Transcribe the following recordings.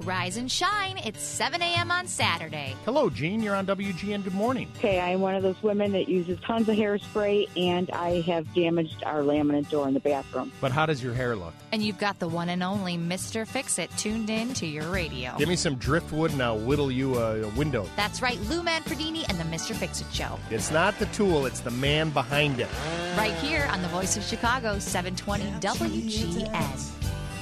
Rise and shine. It's 7 a.m. on Saturday. Hello, Gene. You're on WGN. Good morning. Okay, I'm one of those women that uses tons of hairspray, and I have damaged our laminate door in the bathroom. But how does your hair look? And you've got the one and only Mr. Fix-It tuned in to your radio. Give me some driftwood and I'll whittle you a window. That's right, Lou Manfredini and the Mr. Fix-It Show. It's not the tool, it's the man behind it. Right here on the Voice of Chicago, 720 WGN.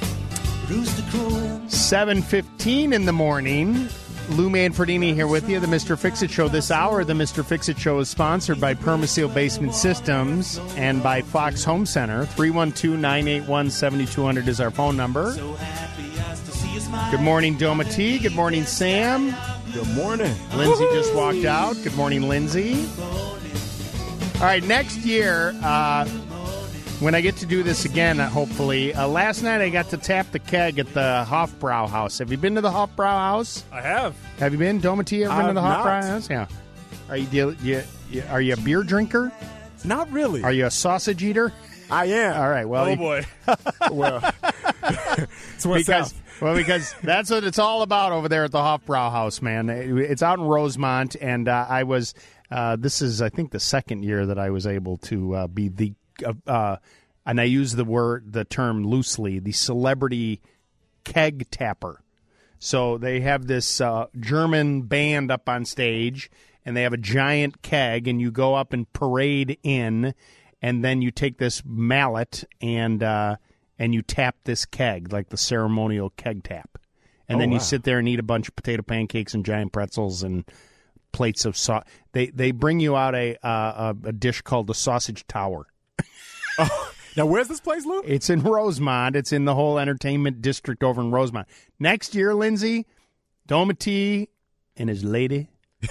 7:15 in the morning. Lou Manfredini here with you, the Mr. Fix-It Show. This hour, the Mr. Fix-It Show is sponsored by Permaseal Basement Systems and by Fox Home Center. 312-981-7200 is our phone number. Good morning, Doma T. Good morning, Sam. Good morning. Lindsay just walked out. Good morning, Lindsay. All right, next year, when I get to do this again, hopefully. Last night I got to tap the keg at the Hofbrau House. Have you been to the Hofbrau House? I have. Have you been? Doma T, ever been to the Hofbrau House? Yeah. Are you a beer drinker? Not really. Are you a sausage eater? I am. All right. Well, oh, boy. Well, because that's what it's all about over there at the Hofbrau House, man. It's out in Rosemont, and I was this is, I think, the second year that I was able to be the and I use the term loosely, the celebrity keg tapper. So they have this German band up on stage, and they have a giant keg, and you go up and parade in, and then you take this mallet and you tap this keg, like the ceremonial keg tap. And then you sit there and eat a bunch of potato pancakes and giant pretzels and plates of sauce. They bring you out a dish called the sausage tower. Oh, now, where's this place, Lou? It's in Rosemont. It's in the whole entertainment district over in Rosemont. Next year, Lindsay, Doma T and his lady.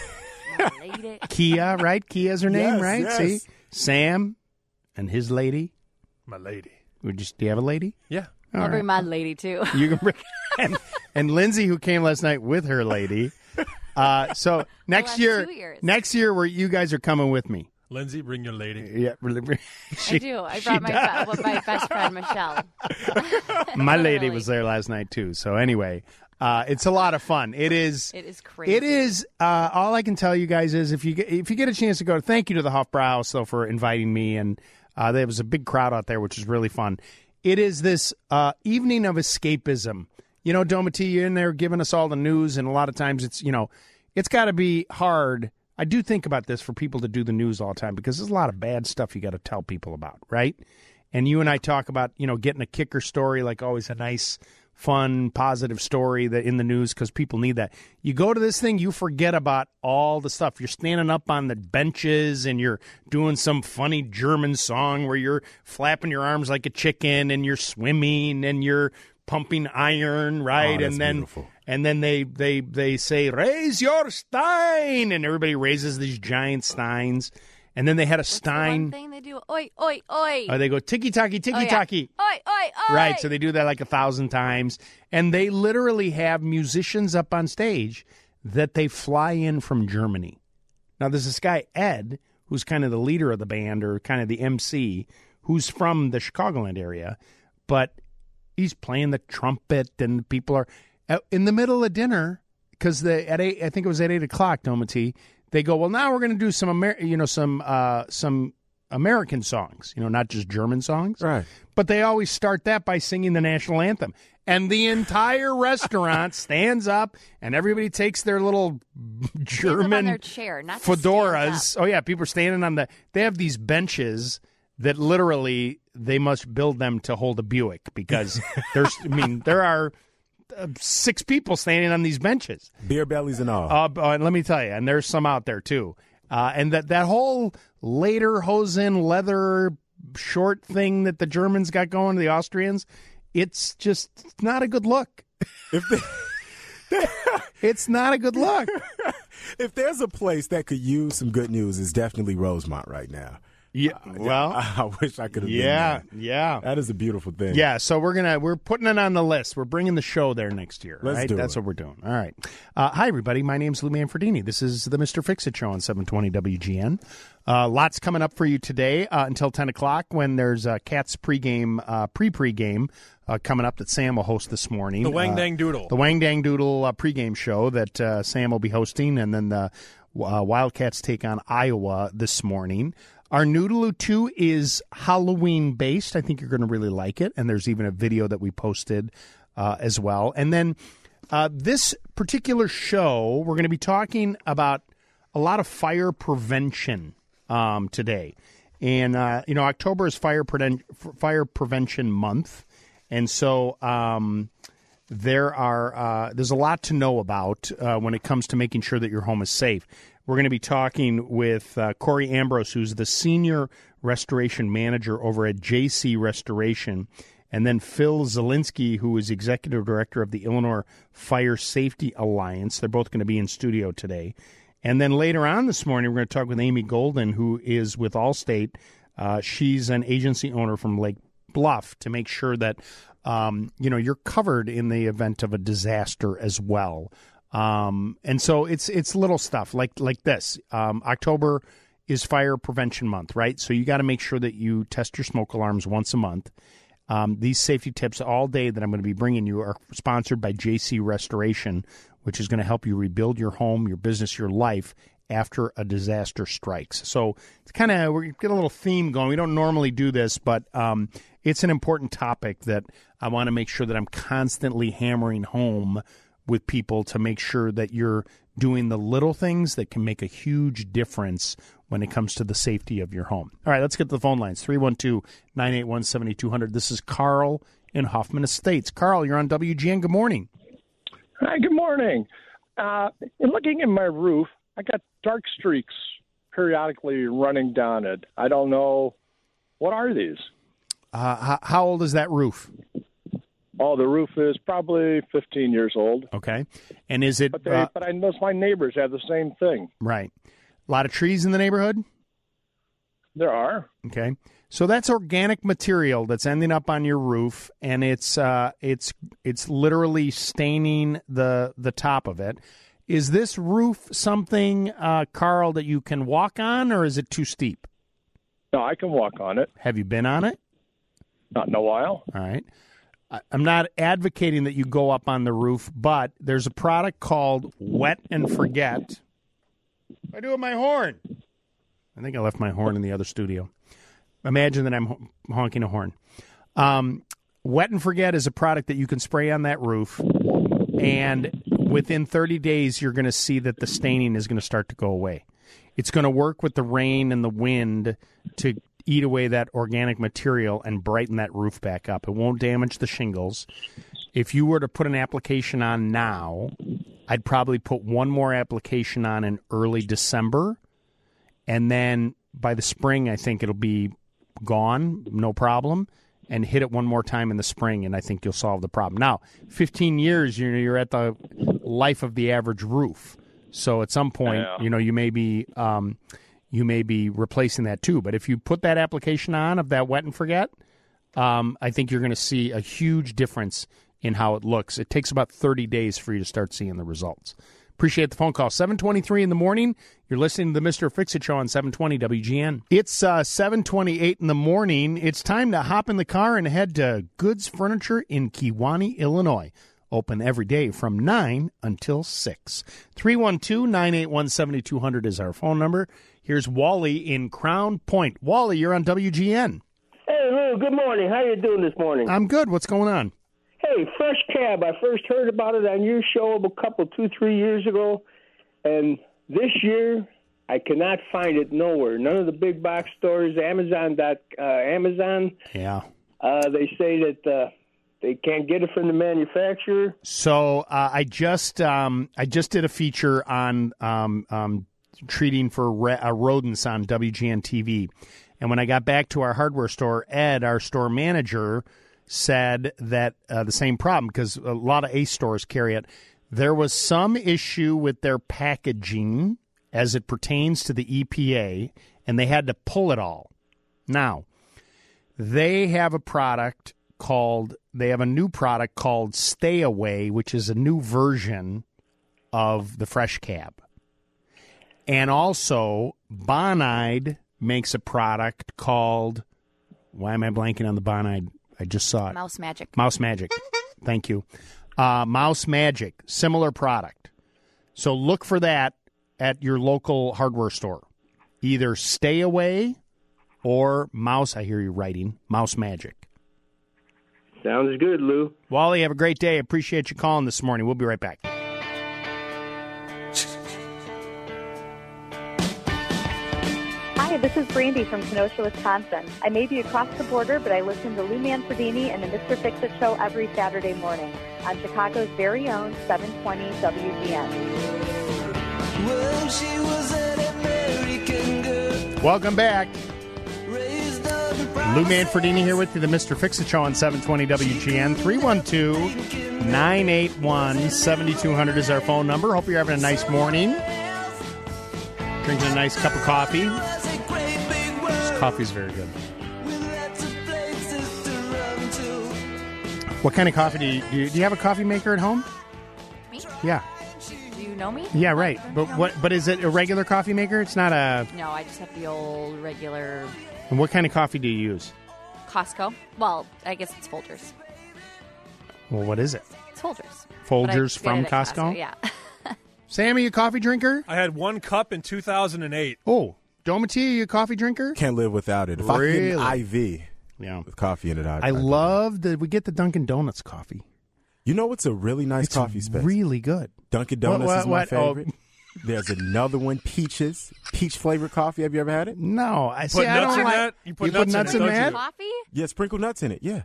Kia, right? Kia's her name, yes, right? Yes. See? Sam and his lady. My lady. Do you have a lady? Yeah. I'll bring my lady, too. You can bring and Lindsay, who came last night with her lady. So next year, where you guys are coming with me. Lindsay, bring your lady. Yeah, I do. I brought my best friend, Michelle. My lady was there last night, too. So anyway, it's a lot of fun. It is crazy. It is. All I can tell you guys is if you get a chance to go, thank you to the Hofbrau House, though, for inviting me. And there was a big crowd out there, which is really fun. It is this evening of escapism. You know, Doma T, you're in there giving us all the news, and a lot of times it's got to be hard. I do think about this for people to do the news all the time because there's a lot of bad stuff you got to tell people about, right? And you and I talk about, getting a kicker story, like always a nice, fun, positive story that in the news because people need that. You go to this thing, you forget about all the stuff. You're standing up on the benches and you're doing some funny German song where you're flapping your arms like a chicken and you're swimming and you're pumping iron, right? Oh, that's beautiful. And then they say, raise your stein, and everybody raises these giant steins. And then they had a stein. One thing they do, oi, oi, oi. They go tiki-taki, tiki-taki. Oi, oi, oi. Right, so they do that like 1,000 times. And they literally have musicians up on stage that they fly in from Germany. Now, there's this guy, Ed, who's kind of the leader of the band or kind of the MC, who's from the Chicagoland area. But he's playing the trumpet, and people are in the middle of dinner because at 8, I think it was at 8 o'clock, Doma T, they go, well, now we're going to do some American songs, not just German songs. Right. But they always start that by singing the national anthem. And the entire restaurant stands up, and everybody takes their little German on their chair, not fedoras. Oh, yeah, people are standing on they have these benches that literally they must build them to hold a Buick because there are 6 people standing on these benches. Beer bellies and all. And let me tell you, and there's some out there too. And that whole lederhosen leather short thing that the Germans got going, the Austrians, it's not a good look. It's not a good look. If there's a place that could use some good news, it's definitely Rosemont right now. Yeah, well, I wish I could have been yeah, there. yeah. That is a beautiful thing. Yeah, so we're putting it on the list. We're bringing the show there next year. Let's right? do That's it. what we're doing. All right. Hi, everybody. My name's Lou Manfredini. This is the Mr. Fix-It Show on 720 WGN. Lots coming up for you today until 10 o'clock when there's Cats pregame, pre-pregame coming up that Sam will host this morning. The Wang Dang Doodle. The Wang Dang Doodle pregame show that Sam will be hosting, and then the Wildcats take on Iowa this morning. Our Noodaloo 2 is Halloween-based. I think you're going to really like it, and there's even a video that we posted as well. And then this particular show, we're going to be talking about a lot of fire prevention today. And, October is Fire Prevention Month, and so there's a lot to know about when it comes to making sure that your home is safe. We're going to be talking with Corey Ambrose, who's the Senior Restoration Manager over at JC Restoration, and then Phil Zielinski, who is Executive Director of the Illinois Fire Safety Alliance. They're both going to be in studio today. And then later on this morning, we're going to talk with Amy Golden, who is with Allstate. She's an agency owner from Lake Bluff, to make sure that you're covered in the event of a disaster as well. And so it's little stuff like this. October is Fire Prevention Month, right? So you got to make sure that you test your smoke alarms once a month. These safety tips all day that I'm going to be bringing you are sponsored by JC Restoration, which is going to help you rebuild your home, your business, your life after a disaster strikes. So it's kind of, we get a little theme going. We don't normally do this, but it's an important topic that I want to make sure that I'm constantly hammering home with people to make sure that you're doing the little things that can make a huge difference when it comes to the safety of your home. All right, let's get to the phone lines. 312-981-7200. This is Carl in Hoffman Estates. Carl, you're on WGN. Good morning. Hi, good morning. In looking at my roof, I got dark streaks periodically running down it. I don't know. What are these? How old is that roof? Oh, the roof is probably 15 years old. Okay. And is it... But I notice my neighbors have the same thing. Right. A lot of trees in the neighborhood? There are. Okay. So that's organic material that's ending up on your roof, and it's literally staining the top of it. Is this roof something, Carl, that you can walk on, or is it too steep? No, I can walk on it. Have you been on it? Not in a while. All right. I'm not advocating that you go up on the roof, but there's a product called Wet and Forget. What do I do with my horn? I think I left my horn in the other studio. Imagine that I'm honking a horn. Wet and Forget is a product that you can spray on that roof, and within 30 days, you're going to see that the staining is going to start to go away. It's going to work with the rain and the wind to eat away that organic material and brighten that roof back up. It won't damage the shingles. If you were to put an application on now, I'd probably put one more application on in early December, and then by the spring, I think it'll be gone, no problem, and hit it one more time in the spring, and I think you'll solve the problem. Now, 15 years, you're at the life of the average roof. So at some point, you may be replacing that too. But if you put that application on of that Wet and Forget, I think you're going to see a huge difference in how it looks. It takes about 30 days for you to start seeing the results. Appreciate the phone call. 7:23 in the morning. You're listening to the Mr. Fix-It Show on 720 WGN. It's 7:28 in the morning. It's time to hop in the car and head to Goods Furniture in Kewanee, Illinois. Open every day from 9 until 6. 312-981-7200 is our phone number. Here's Wally in Crown Point. Wally, you're on WGN. Hey, Lou, good morning. How you doing this morning? I'm good. What's going on? Hey, Fresh Cab. I first heard about it on your show a couple, 2-3 years ago. And this year, I cannot find it nowhere. None of the big box stores, Amazon. Yeah. They say that they can't get it from the manufacturer. So I just did a feature on treating for rodents on WGN TV. And when I got back to our hardware store, Ed, our store manager, said that the same problem, because a lot of Ace stores carry it. There was some issue with their packaging as it pertains to the EPA, and they had to pull it all. Now, they have a new product called Stay Away, which is a new version of the Fresh Cab. And also, Bonide makes a product called, why am I blanking on the Bonide? I just saw it. Mouse Magic. Mouse Magic. Thank you. Mouse Magic, similar product. So look for that at your local hardware store. Either Stay Away or Mouse, I hear you writing, Mouse Magic. Sounds good, Lou. Wally, have a great day. Appreciate you calling this morning. We'll be right back. Hi, this is Brandy from Kenosha, Wisconsin. I may be across the border, but I listen to Lou Manfredini and the Mr. Fix-It Show every Saturday morning on Chicago's very own 720 WGN. Well, she was an American girl. Welcome back. Lou Manfredini here with you, the Mr. Fix-It Show on 720 WGN. 312-981-7200 is our phone number. Hope you're having a nice morning. Drinking a nice cup of coffee. This coffee's very good. What kind of coffee do you have a coffee maker at home? Me? Yeah. Do you know me? Yeah, right. But is it a regular coffee maker? It's not a... No, I just have the old regular And what kind of coffee do you use? Costco. Well, I guess it's Folgers. Well, what is it? It's Folgers. Folgers But I from get it at Costco? Yeah. Sam, are you a coffee drinker? I had one cup in 2008. Oh, Domati, are you a coffee drinker? Can't live without it. If Really? I get an IV Yeah. with coffee in it, I love that we get the Dunkin' Donuts coffee. You know what's a really nice It's coffee spec? really good. Dunkin' Donuts is my what? Oh. favorite. There's another one, peach flavored coffee. Have you ever had it? No, I Put see. I nuts don't in like. that? You put nuts nuts in in it, don't that? you? Coffee? Yeah, sprinkle nuts in it. Yeah.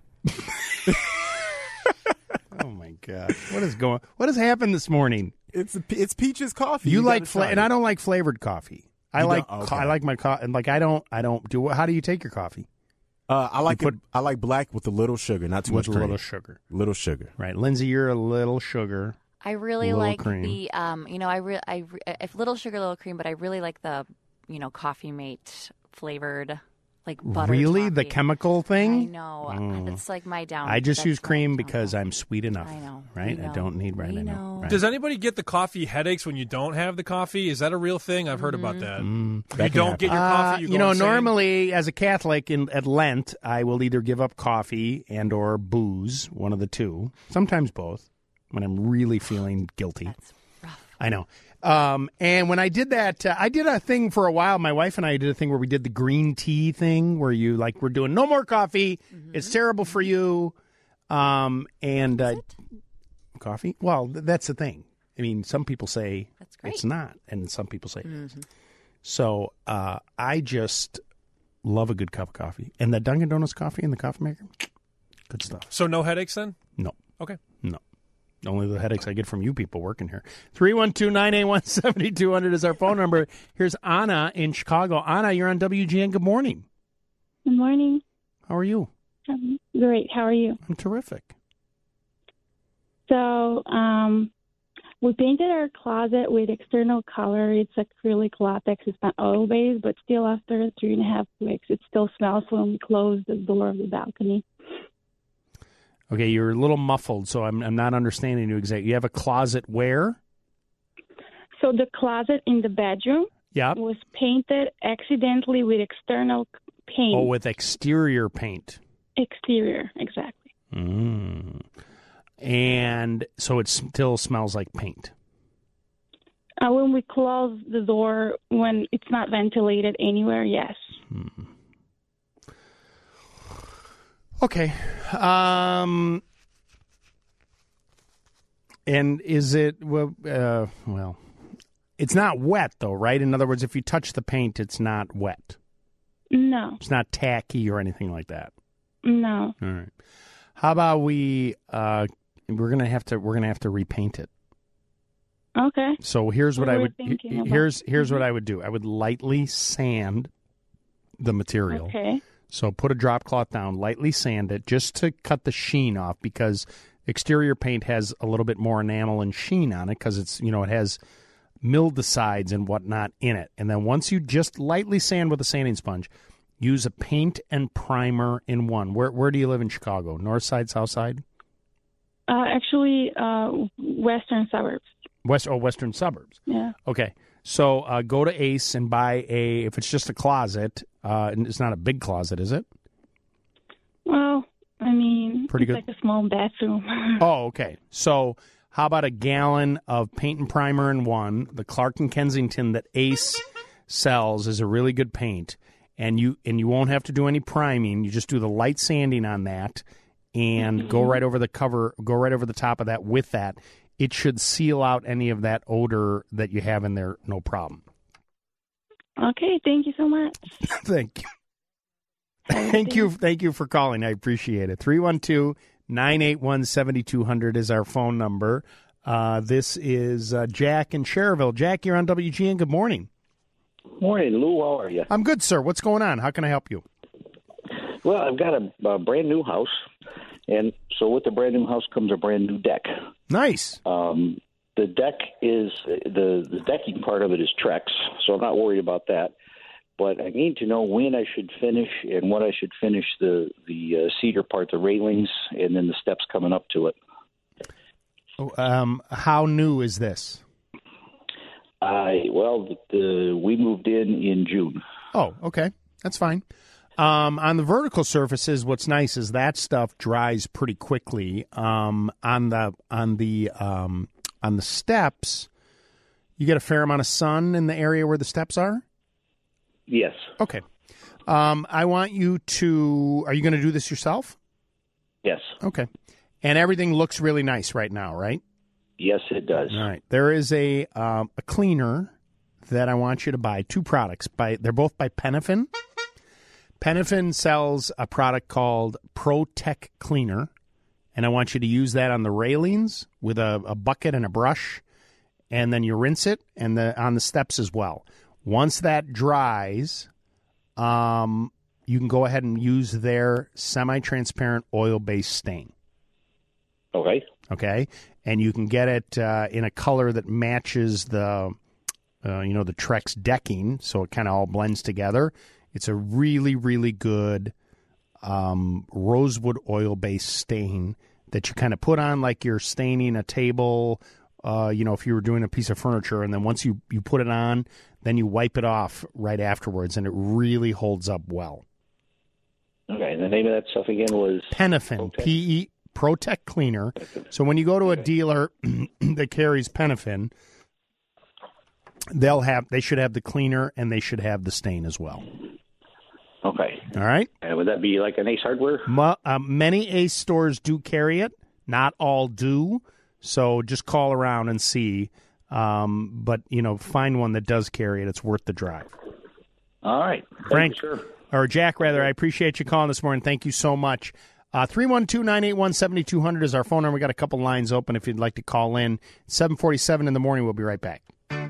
Oh my god! What has happened this morning? It's peaches coffee. You like gotta try and it. I don't like flavored coffee. I You like don't? Okay. I like my coffee. Like I don't do. How do you take your coffee? I like black with a little sugar, not too With much a cream. little sugar. Little sugar. Right, Lindsay, you're a little sugar. I really Little like cream. the, if little sugar, little cream, but I really like the, Coffee Mate flavored, like butter. Really, the toffee. chemical I thing? know. That's like my down. I just that's use my cream downfall. because I'm sweet enough. I know. Right? We I know. don't need. Right? We I know. know. Right. Does anybody get the coffee headaches when you don't have the coffee? Is that a real thing? I've heard about that. If you don't get your coffee, you go insane? Normally, as a Catholic at Lent, I will either give up coffee and or booze, one of the two, sometimes both, when I'm really feeling guilty. That's rough. I know. And when I did that, I did a thing for a while. My wife and I did a thing where we did the green tea thing, where we're doing no more coffee. It's terrible for you. Coffee? Well, that's the thing. I mean, some people say That's great. it's not, and some people say it is. So I just love a good cup of coffee. And the Dunkin' Donuts coffee in the coffee maker, good stuff. So no headaches then? No. Okay. No. Only the headaches I get from you people working here. 312-981-7200 is our phone number. Here's Anna in Chicago. Anna, you're on WGN. Good morning. Good morning. How are you? Great. How are you? I'm terrific. So, we painted our closet with external color. It's acrylic latex. It's not oil-based, but still after 3.5 weeks, it still smells when we close the door of the balcony. Okay, you're a little muffled, so I'm not understanding you exactly. You have a closet where? So the closet in the bedroom was painted accidentally with external paint. Oh, with exterior paint. Exterior, exactly. And so it still smells like paint. When we close the door, when it's not ventilated anywhere, yes. Okay. And is it, well, it's not wet though, right? In other words, if you touch the paint, it's not wet. No. It's not tacky or anything like that. No. All right. How about we're gonna have to repaint it. Okay. So here's what I would thinking about. here's what I would do. I would lightly sand the material. Okay. So put a drop cloth down, lightly sand it just to cut the sheen off, because exterior paint has a little bit more enamel and sheen on it because it's, it has mildewcides and whatnot in it. And then once you just lightly sand with a sanding sponge, use a paint and primer in one. Where do you live in Chicago? North side, south side? Actually, western suburbs. Western suburbs. Yeah. Okay. So go to Ace and buy if it's just a closet, and it's not a big closet, is it? Well, I mean, Pretty it's good. like a small bathroom. Oh, okay. So how about a gallon of paint and primer in one? The Clark & Kensington that Ace sells is a really good paint, and you won't have to do any priming. You just do the light sanding on that, and go right over the cover, go right over the top of that with that. It should seal out any of that odor that you have in there, no problem. Okay, thank you so much. Thank you. Thank you for calling. I appreciate it. 312-981-7200 is our phone number. This is Jack in Cherville. Jack, you're on WGN. Good morning. Morning, Lou. How are you? I'm good, sir. What's going on? How can I help you? Well, I've got a brand new house, and so with the brand new house comes a brand new deck. Nice. The deck is the decking part of it is Trex, so I'm not worried about that. But I need to know when I should finish and when I should finish the cedar part, the railings, and then the steps coming up to it. How new is this? We moved in June. Oh, okay. That's fine. On the vertical surfaces, what's nice is that stuff dries pretty quickly. On the steps, you get a fair amount of sun in the area where the steps are? Yes. Okay. I want you to... Are you going to do this yourself? Yes. Okay. And everything looks really nice right now, right? Yes, it does. All right. There is a cleaner that I want you to buy. Two products. They're both by Penafin. Penafin sells a product called ProTech Cleaner, and I want you to use that on the railings with a bucket and a brush, and then you rinse it and on the steps as well. Once that dries, you can go ahead and use their semi-transparent oil-based stain. Okay. Okay, and you can get it in a color that matches the Trex decking, so it kind of all blends together. It's a really, really good rosewood oil-based stain that you kind of put on like you're staining a table, if you were doing a piece of furniture, and then once you put it on, then you wipe it off right afterwards, and it really holds up well. Okay, and the name of that stuff again was? Penafin, ProTech Cleaner. So when you go to a dealer that carries Penafin, they should have the cleaner and they should have the stain as well. Okay. All right. And would that be like an Ace Hardware? Many Ace stores do carry it. Not all do. So just call around and see. But find one that does carry it. It's worth the drive. All right. Frank, Thank you, sir. Or Jack, rather, I appreciate you calling this morning. Thank you so much. 312-981-7200 is our phone number. We got a couple lines open if you'd like to call in. 7:47 in the morning. We'll be right back.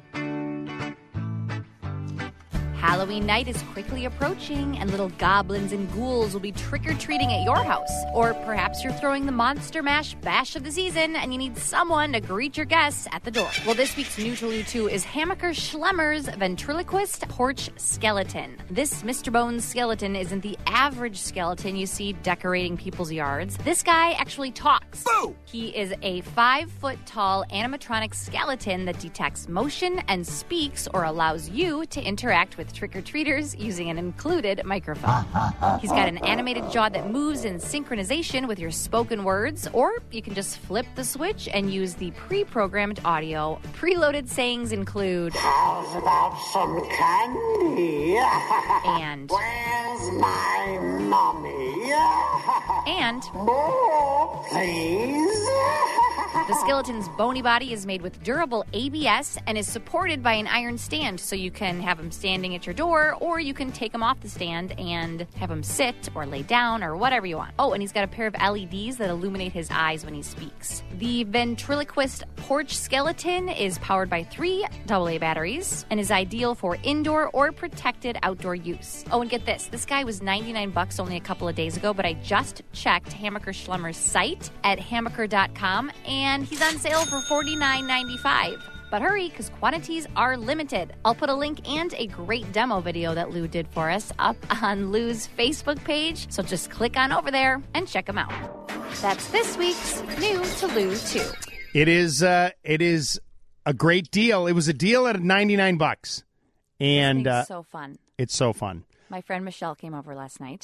Halloween night is quickly approaching, and little goblins and ghouls will be trick-or-treating at your house. Or perhaps you're throwing the Monster Mash bash of the season, and you need someone to greet your guests at the door. Well, this week's Neutral U2 is Hammaker Schlemmer's ventriloquist porch skeleton. This Mr. Bones skeleton isn't the average skeleton you see decorating people's yards. This guy actually talks. Boo! He is a 5-foot-tall animatronic skeleton that detects motion and speaks or allows you to interact with trick-or-treaters using an included microphone. He's got an animated jaw that moves in synchronization with your spoken words, or you can just flip the switch and use the pre-programmed audio. Preloaded sayings include, "How's about some candy?" and "Where's my mommy?" and "More, please." The skeleton's bony body is made with durable ABS and is supported by an iron stand, so you can have him standing at your door, or you can take him off the stand and have him sit or lay down or whatever you want. Oh, and he's got a pair of LEDs that illuminate his eyes when he speaks. The ventriloquist porch skeleton is powered by 3 AA batteries and is ideal for indoor or protected outdoor use. Oh, and get this. This guy was $99 only a couple of days ago, but I just checked Hammaker Schlemmer's site at hammaker.com, and he's on sale for $49.95. But hurry, because quantities are limited. I'll put a link and a great demo video that Lou did for us up on Lou's Facebook page, so just click on over there and check them out. That's this week's New to Lou 2. It is a great deal. It was a deal at $99, and This thing's so fun. It's so fun. My friend Michelle came over last night,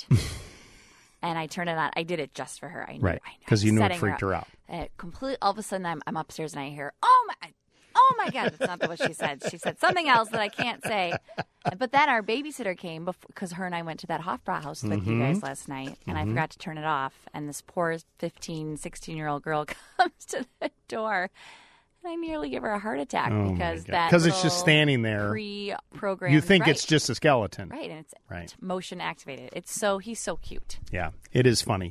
and I turned it on. I did it just for her. I knew, Right, because you knew it setting freaked her up. out. All of a sudden, I'm upstairs and I hear, oh my God, that's not what she said. She said something else that I can't say. But then our babysitter came because her and I went to that Hofbrauhaus with you guys last night, and I forgot to turn it off. And this poor 15, 16-year-old girl comes to the door, and I nearly give her a heart attack because it's just standing there. Pre-programmed. You think it's just a skeleton. Right, and it's motion activated. He's so cute. Yeah, it is funny.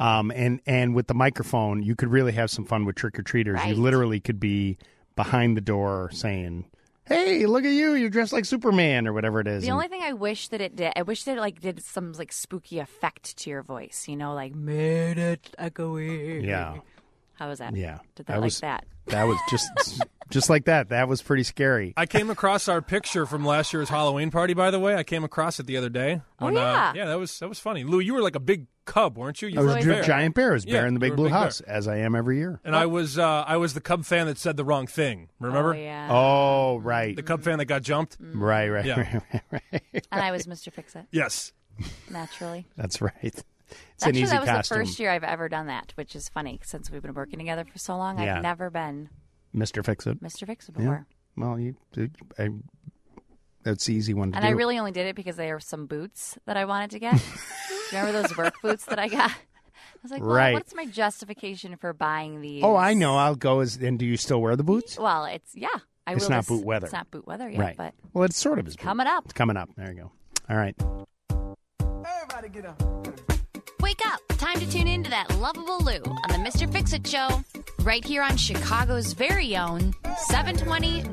And with the microphone, you could really have some fun with trick-or-treaters. Right. You literally could be behind the door saying, hey, look at you, you're dressed like Superman or whatever it is. The only thing I wish that it did, I wish that it did some spooky effect to your voice, like made it echoey. Yeah. How was that? Yeah. Did that like that? That was just like that. That was pretty scary. I came across our picture from last year's Halloween party, by the way. I came across it the other day. When, yeah. Yeah, that was funny. Lou, you were like a big cub, weren't you? I was a bear. giant bear. I was bear in the you big were a blue big house, bear. as I am every year. And I was the Cub fan that said the wrong thing. Remember? Oh, yeah. Oh, right. The Cub fan that got jumped? Right. Yeah. And I was Mr. Fix-It. Yes. Naturally. That's right. It's an easy that was costume. the first year I've ever done that, which is funny since we've been working together for so long. Yeah. I've never been Mr. Fix-It. Mr. Fix-It before. Yeah. Well, that's the easy one to And do. I really only did it because there were some boots that I wanted to get. Do you remember those work boots that I got? I was like, well, Right. what's my justification for buying these? Oh, I know. I'll go. And do you still wear the boots? Well, it's It's not boot weather. It's not boot weather yet, Right. but Well, it's sort of is. coming up. It's coming up. There you go. All right. Everybody get up. Wake up. Time to tune in to that lovable Lou on the Mr. Fix-It Show, right here on Chicago's very own 720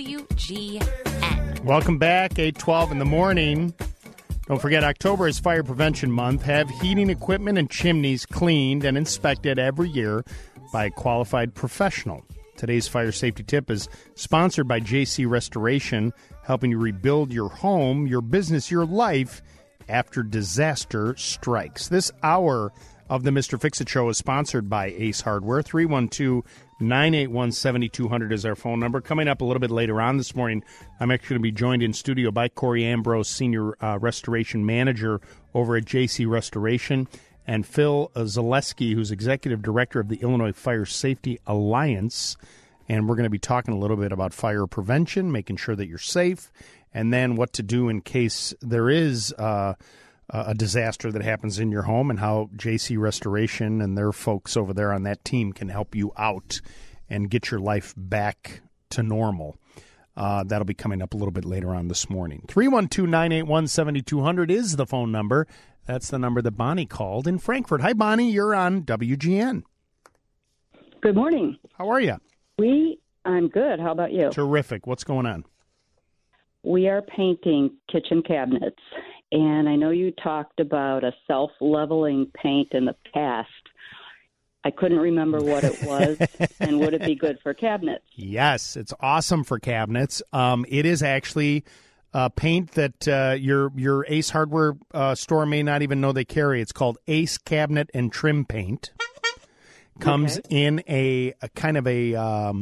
WGN. Welcome back, 8:12 in the morning. Don't forget, October is Fire Prevention Month. Have heating equipment and chimneys cleaned and inspected every year by a qualified professional. Today's fire safety tip is sponsored by JC Restoration, helping you rebuild your home, your business, your life after disaster strikes. This hour of the Mr. Fix-It Show is sponsored by Ace Hardware. 312-981-7200 is our phone number. Coming up a little bit later on this morning, I'm actually going to be joined in studio by Corey Ambrose, Senior Restoration Manager over at JC Restoration, and Phil Zaleski, who's Executive Director of the Illinois Fire Safety Alliance. And we're going to be talking a little bit about fire prevention, making sure that you're safe, and then what to do in case there is a disaster that happens in your home, and how JC Restoration and their folks over there on that team can help you out and get your life back to normal. That'll be coming up a little bit later on this morning. 312-981-7200 is the phone number. That's the number that Bonnie called in Frankfurt. Hi, Bonnie. You're on WGN. Good morning. How are you? I'm good. How about you? Terrific. What's going on? We are painting kitchen cabinets, and I know you talked about a self-leveling paint in the past. I couldn't remember what it was, and would it be good for cabinets? Yes, it's awesome for cabinets. It is actually paint that your Ace Hardware store may not even know they carry. It's called Ace Cabinet and Trim Paint. Comes in a kind of a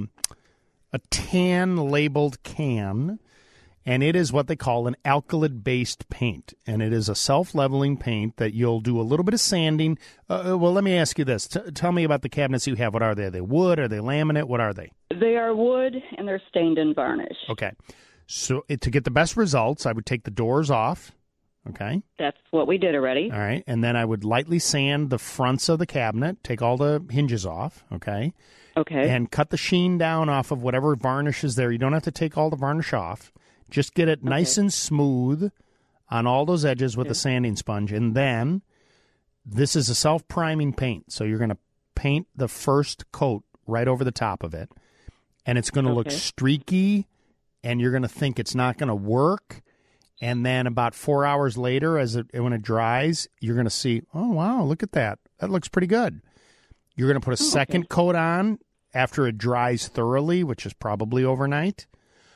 tan labeled can, and it is what they call an alkylate-based paint. And it is a self-leveling paint that you'll do a little bit of sanding. Well, let me ask you this. Tell me about the cabinets you have. What are they? Are they wood? Are they laminate? What are they? They are wood, and they're stained and varnished. Okay. So to get the best results, I would take the doors off. Okay. That's what we did already. All right. And then I would lightly sand the fronts of the cabinet, take all the hinges off. Okay. Okay. And cut the sheen down off of whatever varnish is there. You don't have to take all the varnish off. Just get it nice and smooth on all those edges with a sanding sponge. And then this is a self-priming paint. So you're going to paint the first coat right over the top of it. And it's going to look streaky, and you're going to think it's not going to work. And then about 4 hours later, when it dries, you're going to see, oh, wow, look at that. That looks pretty good. You're going to put a second coat on, after it dries thoroughly, which is probably overnight.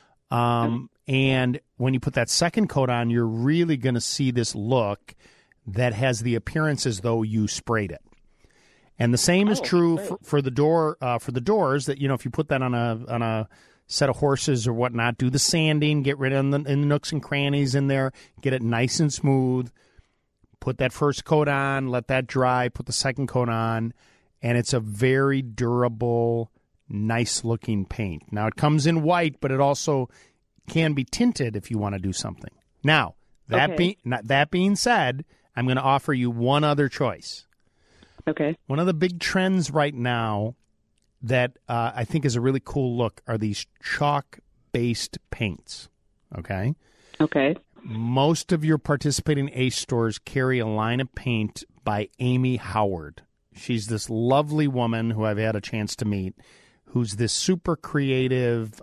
And when you put that second coat on, you're really going to see this look that has the appearance as though you sprayed it. And the same is true for the doors. That, you know, if you put that on a set of horses or whatnot, do the sanding, get rid of the nooks and crannies in there, get it nice and smooth. Put that first coat on, let that dry, put the second coat on, and it's a very durable, nice-looking paint. Now, it comes in white, but it also can be tinted if you want to do something. Now, that being said, I'm going to offer you one other choice. Okay. One of the big trends right now that I think is a really cool look are these chalk-based paints, okay? Okay. Most of your participating Ace stores carry a line of paint by Amy Howard. She's this lovely woman who I've had a chance to meet, who's this super creative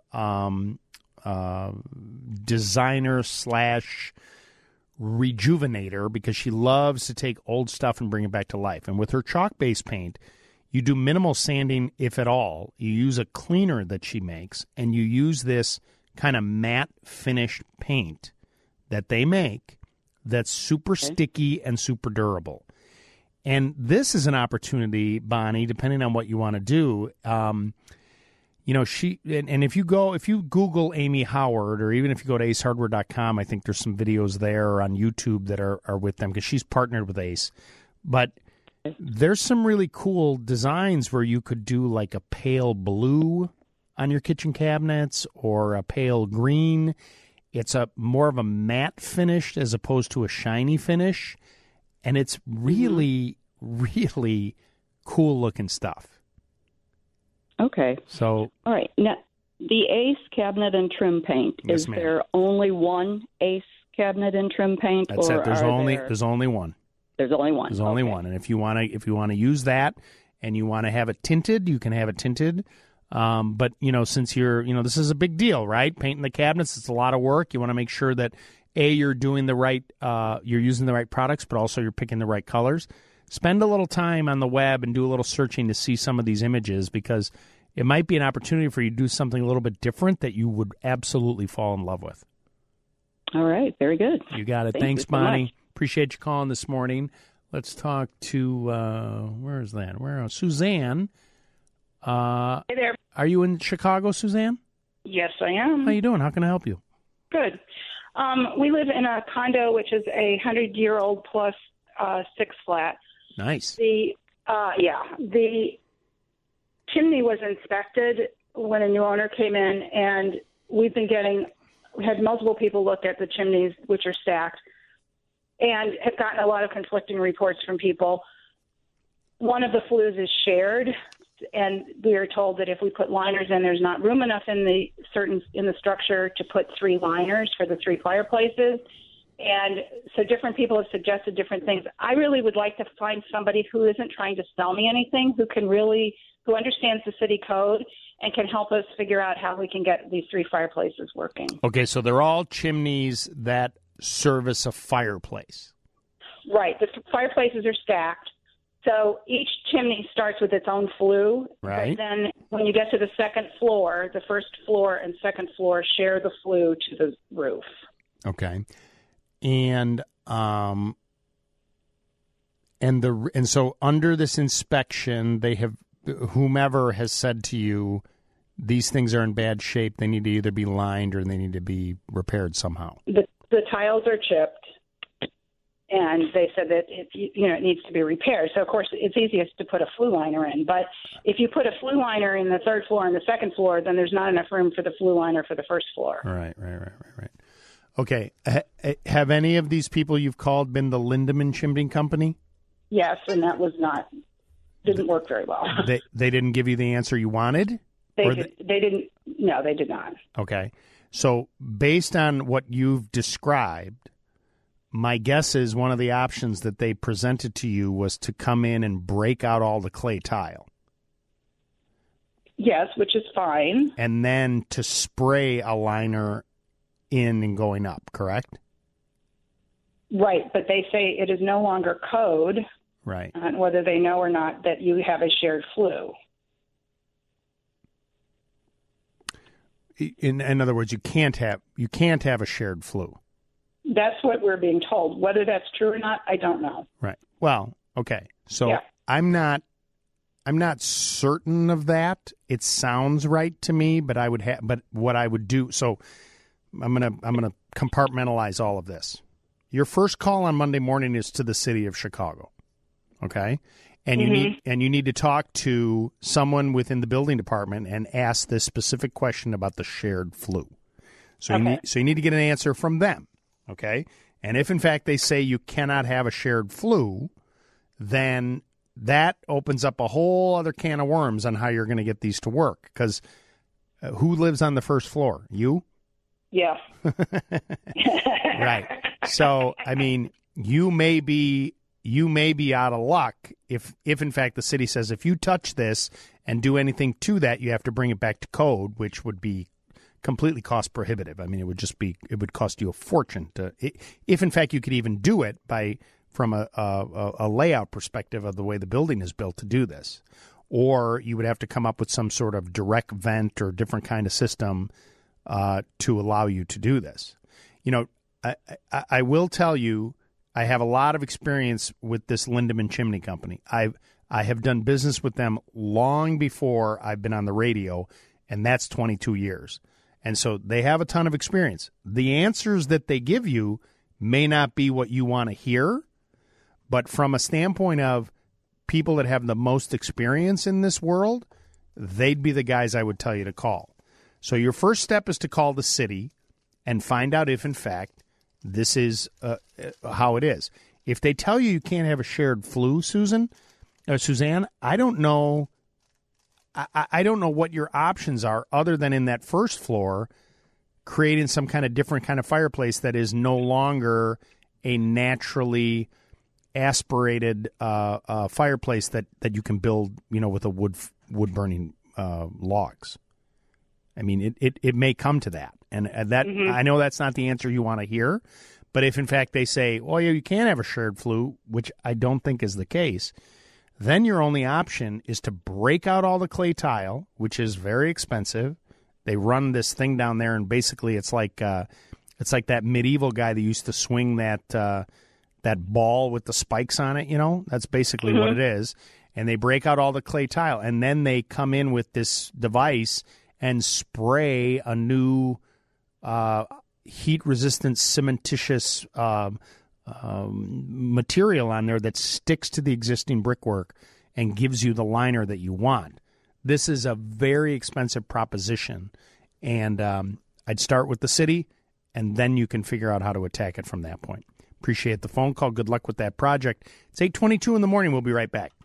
designer / rejuvenator, because she loves to take old stuff and bring it back to life. And with her chalk-based paint, you do minimal sanding, if at all. You use a cleaner that she makes, and you use this kind of matte finished paint that they make that's super sticky and super durable. And this is an opportunity, Bonnie, depending on what you want to do. You know, if you Google Amy Howard, or even if you go to acehardware.com, I think there's some videos there on YouTube that are with them, because she's partnered with Ace. But there's some really cool designs where you could do like a pale blue on your kitchen cabinets or a pale green. It's a more of a matte finish as opposed to a shiny finish. And it's really, really cool looking stuff. Okay. So, all right. Now, the Ace cabinet and trim paint, is there only one Ace cabinet and trim paint? That's it. There's only one. There's only one. There's only one. And if you want to use that and you want to have it tinted, you can have it tinted. But, you know, since this is a big deal, right? Painting the cabinets, it's a lot of work. You want to make sure that you're doing the right, you're using the right products, but also you're picking the right colors. Spend a little time on the web and do a little searching to see some of these images, because it might be an opportunity for you to do something a little bit different that you would absolutely fall in love with. All right. Very good. You got it. Thanks, Bonnie. Appreciate you calling this morning. Let's talk to, where is that? Suzanne. Hey there. Are you in Chicago, Suzanne? Yes, I am. How you doing? How can I help you? Good. We live in a condo, which is a 100-year-old plus 6-flat. Nice. The chimney was inspected when a new owner came in, and we had multiple people look at the chimneys, which are stacked, and have gotten a lot of conflicting reports from people. One of the flues is shared, and we are told that if we put liners in, there's not room enough in the structure to put 3 liners for the 3 fireplaces. And so different people have suggested different things. I really would like to find somebody who isn't trying to sell me anything, who understands the city code and can help us figure out how we can get these 3 fireplaces working. Okay, so they're all chimneys that service a fireplace. Right. The fireplaces are stacked. So each chimney starts with its own flue. Right. But then when you get to the second floor, the first floor and second floor share the flue to the roof. Okay. And so under this inspection, whomever has said to you, these things are in bad shape, they need to either be lined or they need to be repaired somehow. The tiles are chipped, and they said that it needs to be repaired. So of course it's easiest to put a flue liner in, but if you put a flue liner in the third floor and the second floor, then there's not enough room for the flue liner for the first floor. Right. Okay. Have any of these people you've called been the Lindemann Chimney Company? Yes, and that didn't work very well. They didn't give you the answer you wanted? They didn't. No, they did not. Okay. So based on what you've described, my guess is one of the options that they presented to you was to come in and break out all the clay tile. Yes, which is fine. And then to spray a liner in and going up, correct? Right, but they say it is no longer code, right, whether they know or not, that you have a shared flue. in other words, you can't have a shared flue. That's what we're being told. Whether that's true or not, I don't know. Right. Well, okay. So I'm not certain of that. It sounds right to me, but but what I would do. So I'm gonna compartmentalize all of this. Your first call on Monday morning is to the city of Chicago. Okay. And you need to talk to someone within the building department and ask this specific question about the shared flue. So you need to get an answer from them. Okay. And if in fact they say you cannot have a shared flue, then that opens up a whole other can of worms on how you're going to get these to work. Because who lives on the first floor? You? Yeah. Right. So, I mean, you may be out of luck if in fact the city says if you touch this and do anything to that, you have to bring it back to code, which would be completely cost prohibitive. I mean, it would cost you a fortune if in fact you could even do it from a layout perspective of the way the building is built to do this. Or you would have to come up with some sort of direct vent or different kind of system to allow you to do this. You know, I will tell you, I have a lot of experience with this Lindemann Chimney Company. I have done business with them long before I've been on the radio, and that's 22 years. And so they have a ton of experience. The answers that they give you may not be what you want to hear, but from a standpoint of people that have the most experience in this world, they'd be the guys I would tell you to call. So your first step is to call the city and find out if, in fact, this is how it is. If they tell you can't have a shared flue, Suzanne, I don't know. I don't know what your options are other than in that first floor, creating some kind of different kind of fireplace that is no longer a naturally aspirated fireplace that you can build, with a wood burning logs. I mean, it may come to that, and that I know that's not the answer you want to hear. But if in fact they say, "Oh, yeah, you can have a shared flue," which I don't think is the case, then your only option is to break out all the clay tile, which is very expensive. They run this thing down there, and basically it's like that medieval guy that used to swing that ball with the spikes on it. That's basically what it is. And they break out all the clay tile, and then they come in with this device and spray a new heat-resistant cementitious material on there that sticks to the existing brickwork and gives you the liner that you want. This is a very expensive proposition, and I'd start with the city, and then you can figure out how to attack it from that point. Appreciate the phone call. Good luck with that project. It's 8:22 in the morning. We'll be right back.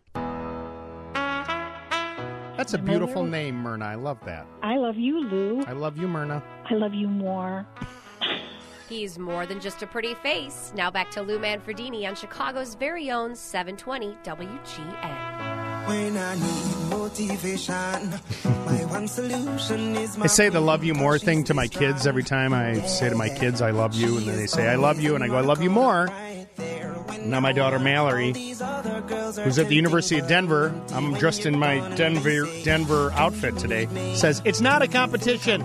That's a beautiful name, Myrna. I love that. I love you, Lou. I love you, Myrna. I love you more. He's more than just a pretty face. Now back to Lou Manfredini on Chicago's very own 720 WGN. When I need motivation, my one solution is my... I say the love you more thing to my kids every time I say to my kids, I love you, and then they say, I love you, and I go, I love you more. Now my daughter Mallory, who's at the University of Denver, I'm dressed in my Denver outfit today, says, it's not a competition.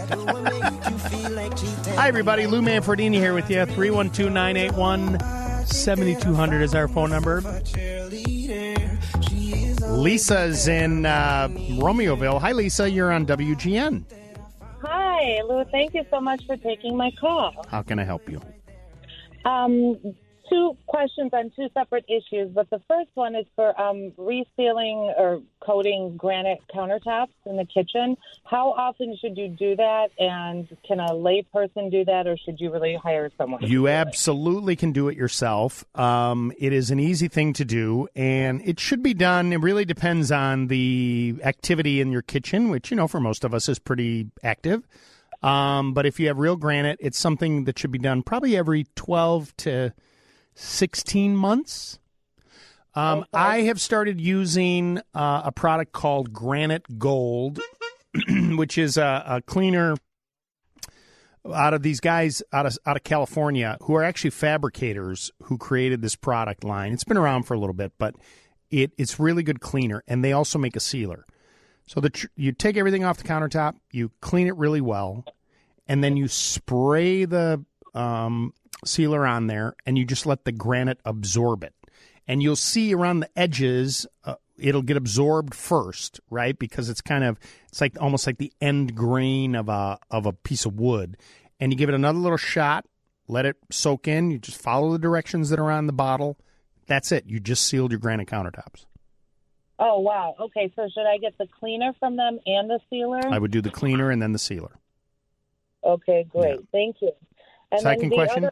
Hi, everybody. Lou Manfredini here with you. 312-981-7200 is our phone number. Lisa's in Romeoville. Hi, Lisa. You're on WGN. Hi, Lou. Thank you so much for taking my call. How can I help you? Two questions on two separate issues, but the first one is for resealing or coating granite countertops in the kitchen. How often should you do that, and can a lay person do that, or should you really hire someone? You absolutely can do it yourself. It is an easy thing to do, and it should be done. It really depends on the activity in your kitchen, which, for most of us is pretty active. But if you have real granite, it's something that should be done probably every 12 to 16 months. I have started using a product called Granite Gold, which is a cleaner out of these guys out of California who are actually fabricators who created this product line. It's been around for a little bit, but it's really good cleaner, and they also make a sealer. So you take everything off the countertop, you clean it really well, and then you spray the sealer on there, and you just let the granite absorb it. And you'll see around the edges, it'll get absorbed first, right? Because it's like almost like the end grain of a piece of wood. And you give it another little shot, let it soak in. You just follow the directions that are on the bottle. That's it. You just sealed your granite countertops. Oh, wow. Okay, so should I get the cleaner from them and the sealer? I would do the cleaner and then the sealer. Okay, great. Yeah. Thank you. And second question?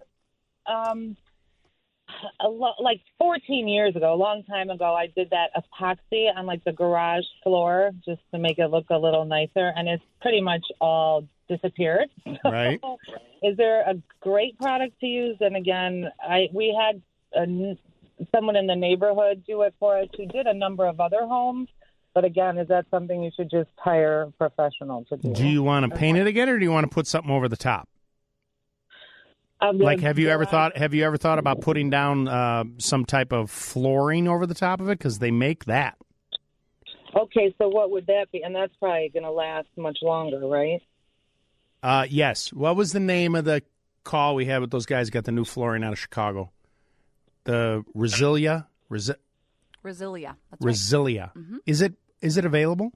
Like 14 years ago, a long time ago, I did that epoxy on like the garage floor just to make it look a little nicer, and it's pretty much all disappeared. Right. Is there a great product to use? And again, we had someone in the neighborhood do it for us who did a number of other homes. But again, is that something you should just hire a professional to do? Do you want to paint it again, or do you want to put something over the top? Like, have you ever thought about putting down some type of flooring over the top of it? Because they make that. Okay, so what would that be? And that's probably going to last much longer, right? Yes. What was the name of the call we had with those guys who got the new flooring out of Chicago? The Resilia? Resilia. That's Resilia. Right. Mm-hmm. Is it available?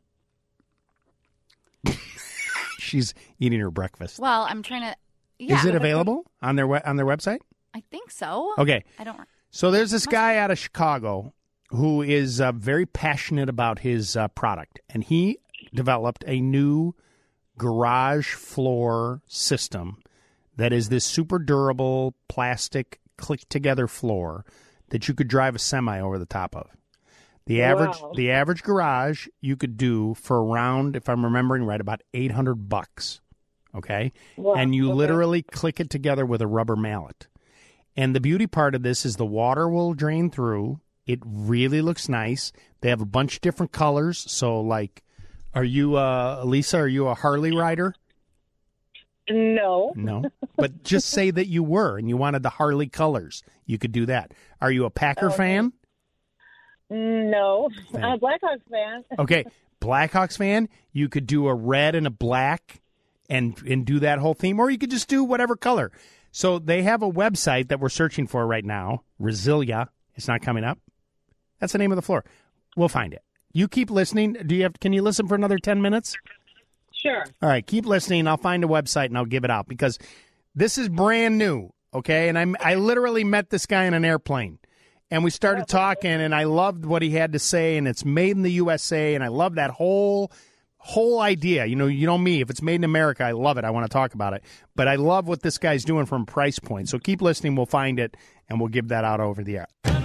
She's eating her breakfast. Well, I'm trying to... Yeah. Is it available on their website? I think so. Okay. I don't... So there's this guy out of Chicago who is very passionate about his product, and he developed a new garage floor system that is this super durable plastic click-together floor that you could drive a semi over the top of. The average garage you could do for around, if I'm remembering right, about $800. Okay? Wow. And you literally click it together with a rubber mallet. And the beauty part of this is the water will drain through. It really looks nice. They have a bunch of different colors. So, like, are you, Lisa, are you a Harley rider? No. No? But just say that you were and you wanted the Harley colors. You could do that. Are you a Packer fan? No. I'm a Blackhawks fan. Okay. Blackhawks fan, you could do a red and a black and do that whole theme, or you could just do whatever color. So they have a website that we're searching for right now, Resilia. It's not coming up. That's the name of the floor. We'll find it. You keep listening. Can you listen for another 10 minutes? Sure. All right, keep listening. I'll find a website and I'll give it out because this is brand new, okay? And I literally met this guy in an airplane. And we started talking, and I loved what he had to say, and it's made in the USA, and I love that whole idea. You know me. If it's made in America, I love it. I want to talk about it. But I love what this guy's doing from price point. So keep listening. We'll find it, and we'll give that out over the air.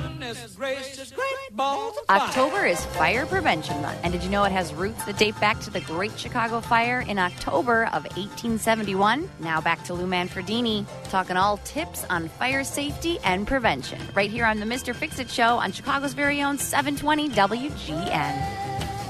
October is Fire Prevention Month. And did you know it has roots that date back to the Great Chicago Fire in October of 1871? Now back to Lou Manfredini, talking all tips on fire safety and prevention. Right here on the Mr. Fix-It Show on Chicago's very own 720 WGN.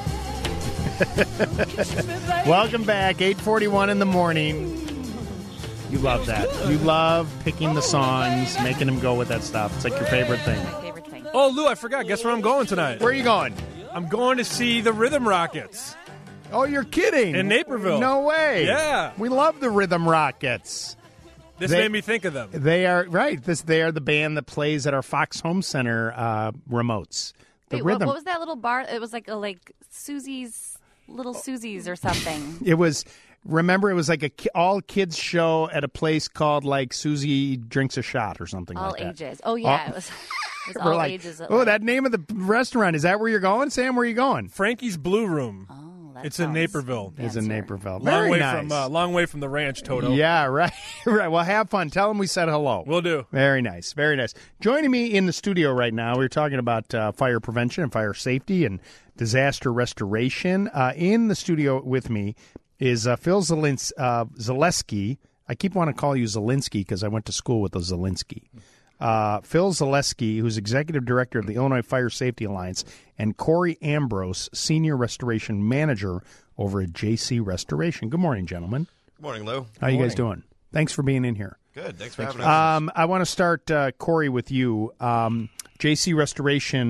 Welcome back, 8:41 in the morning. You love that. You love picking the songs, making them go with that stuff. It's like your favorite thing. Oh, Lou, I forgot. Guess where I'm going tonight? Where are you going? I'm going to see the Rhythm Rockets. Oh, you're kidding. In Naperville. No way. Yeah. We love the Rhythm Rockets. This made me think of them. They are, right. They are the band that plays at our Fox Home Center remotes. The Wait, Rhythm. what was that little bar? It was like Susie's, Little Susie's or something. It was... Remember, it was like a all kids show at a place called like Susie Drinks a Shot or something all like that. All ages. Oh yeah, it was all like, ages. That name of the restaurant, is that where you're going, Sam? Where are you going? Frankie's Blue Room. Oh, it's in Naperville. It's in Naperville. Long way nice. long way from the ranch, Toto. Yeah, right. Right. Well, have fun. Tell them we said hello. Will do. Very nice. Very nice. Joining me in the studio right now, we're talking about fire prevention and fire safety and disaster restoration. In the studio with me is Phil Zaleski. I keep wanting to call you Zelensky because I went to school with the Zelensky. Phil Zaleski, who's Executive Director of the Illinois Fire Safety Alliance, and Corey Ambrose, Senior Restoration Manager over at JC Restoration. Good morning, gentlemen. Good morning, Lou. How you guys doing? Thanks for being in here. Good. Thanks for having us. I want to start, Corey, with you. JC Restoration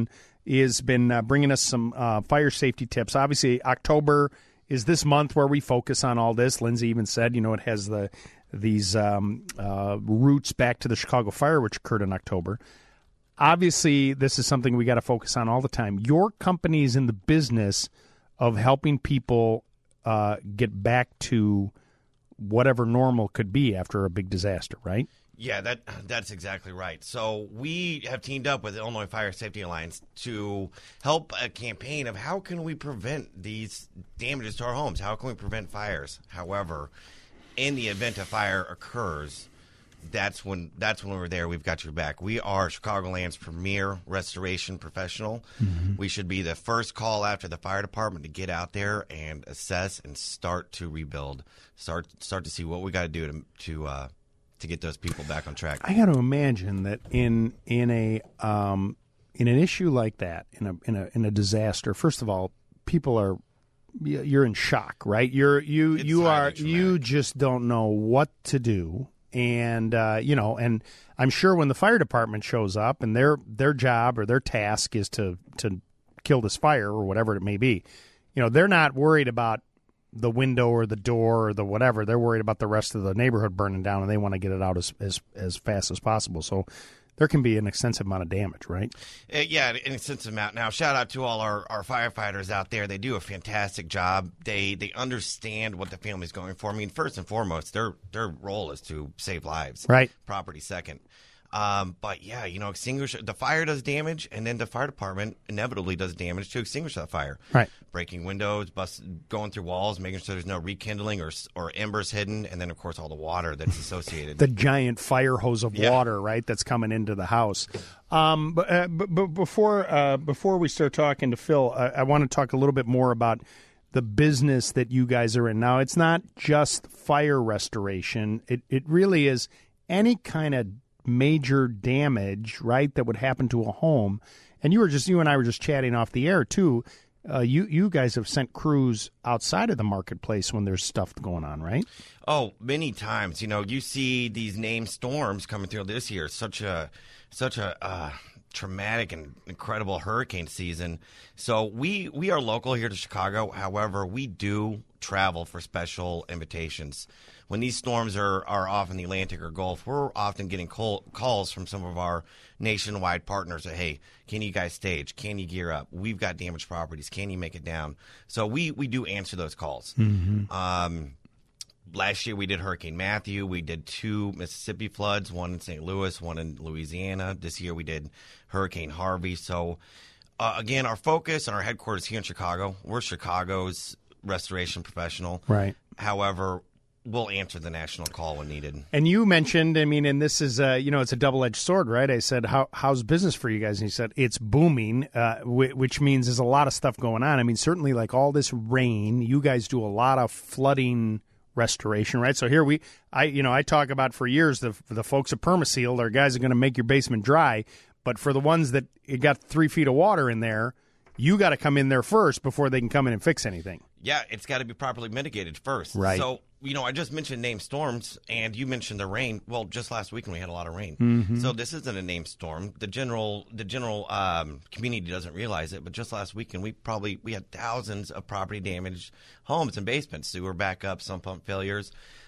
has been bringing us some fire safety tips. Obviously, October is this month where we focus on all this. Lindsay even said, it has these roots back to the Chicago fire, which occurred in October. Obviously, this is something we got to focus on all the time. Your company is in the business of helping people get back to whatever normal could be after a big disaster, right? Yeah, that's exactly right. So we have teamed up with the Illinois Fire Safety Alliance to help a campaign of how can we prevent these damages to our homes? How can we prevent fires? However, in the event a fire occurs, that's when we're there. We've got your back. We are Chicagoland's premier restoration professional. Mm-hmm. We should be the first call after the fire department to get out there and assess and start to rebuild. Start to see what we got to do to get those people back on track. I got to imagine that in an issue like that, in a disaster, first of all, you're in shock, right? You just don't know what to do. And, and I'm sure when the fire department shows up and their job or their task is to kill this fire or whatever it may be, they're not worried about the window or the door or the whatever. They're worried about the rest of the neighborhood burning down, and they want to get it out as fast as possible. So there can be an extensive amount of damage, right? Yeah, an extensive amount. Now, shout out to all our firefighters out there. They do a fantastic job. They understand what the family's going for. I mean, first and foremost, their role is to save lives. Right. Property second. But yeah, extinguish the fire does damage, and then the fire department inevitably does damage to extinguish that fire. Right, breaking windows, going through walls, making sure there's no rekindling or embers hidden, and then of course all the water that's associated. The giant fire hose of water, right, that's coming into the house. But before we start talking to Phil, I want to talk a little bit more about the business that you guys are in. Now, it's not just fire restoration. It really is any kind of major damage, right, that would happen to a home. And you and I were just chatting off the air too. You guys have sent crews outside of the marketplace when there's stuff going on, right? Oh, many times. You see these named storms coming through this year. Such a traumatic and incredible hurricane season. So we are local here to Chicago. However, we do travel for special invitations. When these storms are off in the Atlantic or Gulf, we're often getting calls from some of our nationwide partners that, hey, can you guys stage? Can you gear up? We've got damaged properties. Can you make it down? So we do answer those calls. Mm-hmm. Last year we did Hurricane Matthew. We did 2 Mississippi floods, one in St. Louis, one in Louisiana. This year we did Hurricane Harvey. So, again, our focus and our headquarters here in Chicago. We're Chicago's restoration professional. Right. However, we'll answer the national call when needed. And you mentioned, and this is, it's a double-edged sword, right? I said, how's business for you guys? And you said, it's booming, which means there's a lot of stuff going on. I mean, certainly like all this rain, you guys do a lot of flooding restoration, right? So here I talk about for years, the folks at Permaseal, our guys are going to make your basement dry. But for the ones that it got 3 feet of water in there, you got to come in there first before they can come in and fix anything. Yeah, it's got to be properly mitigated first. Right. So, I just mentioned named storms, and you mentioned the rain. Well, just last weekend we had a lot of rain. Mm-hmm. So this isn't a named storm. The general community doesn't realize it, but just last weekend we had thousands of property damaged homes and basements, sewer backups, sump pump failures.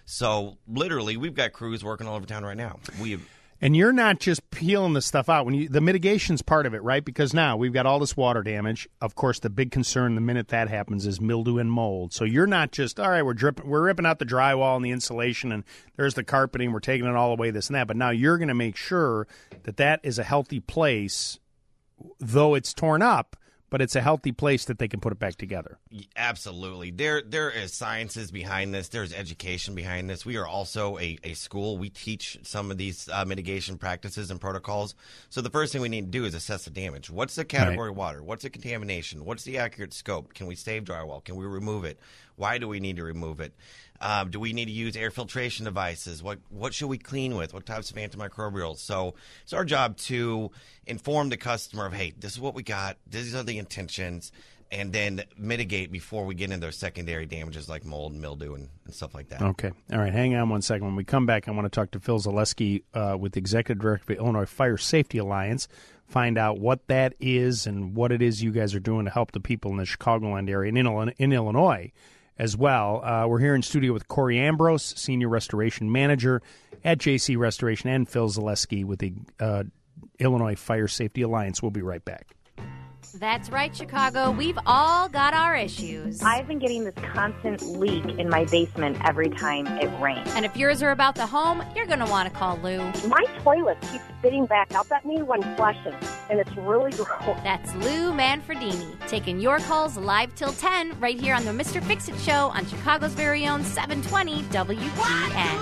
So literally, we've got crews working all over town right now. And you're not just peeling the stuff out. The mitigation's part of it, right? Because now we've got all this water damage. Of course, the big concern the minute that happens is mildew and mold. So you're not just, all right, we're ripping out the drywall and the insulation, and there's the carpeting, we're taking it all away, this and that. But now you're going to make sure that is a healthy place, though it's torn up, but it's a healthy place that they can put it back together. Absolutely. There is sciences behind this. There's education behind this. We are also a school. We teach some of these mitigation practices and protocols. So the first thing we need to do is assess the damage. What's the category of water? What's the contamination? What's the accurate scope? Can we save drywall? Can we remove it? Why do we need to remove it? Do we need to use air filtration devices? What should we clean with? What types of antimicrobials? So it's our job to inform the customer of, hey, this is what we got. These are the intentions. and then mitigate before we get into secondary damages like mold and mildew and stuff like that. Okay. All right. Hang on one second. When we come back, I want to talk to Phil Zaleski with the Executive Director of the Illinois Fire Safety Alliance, find out what that is and what it is you guys are doing to help the people in the Chicagoland area and in Illinois as well. We're here in studio with Corey Ambrose, Senior Restoration Manager at JC Restoration, and Phil Zaleski with the Illinois Fire Safety Alliance. We'll be right back. That's right, Chicago. We've all got our issues. I've been getting this constant leak in my basement every time it rains. And if yours are about the home, you're going to want to call Lou. My toilet keeps spitting back up at me when flushing, and it's really gross. That's Lou Manfredini, taking your calls live till 10 right here on the Mr. Fix-It Show on Chicago's very own 720 WGN.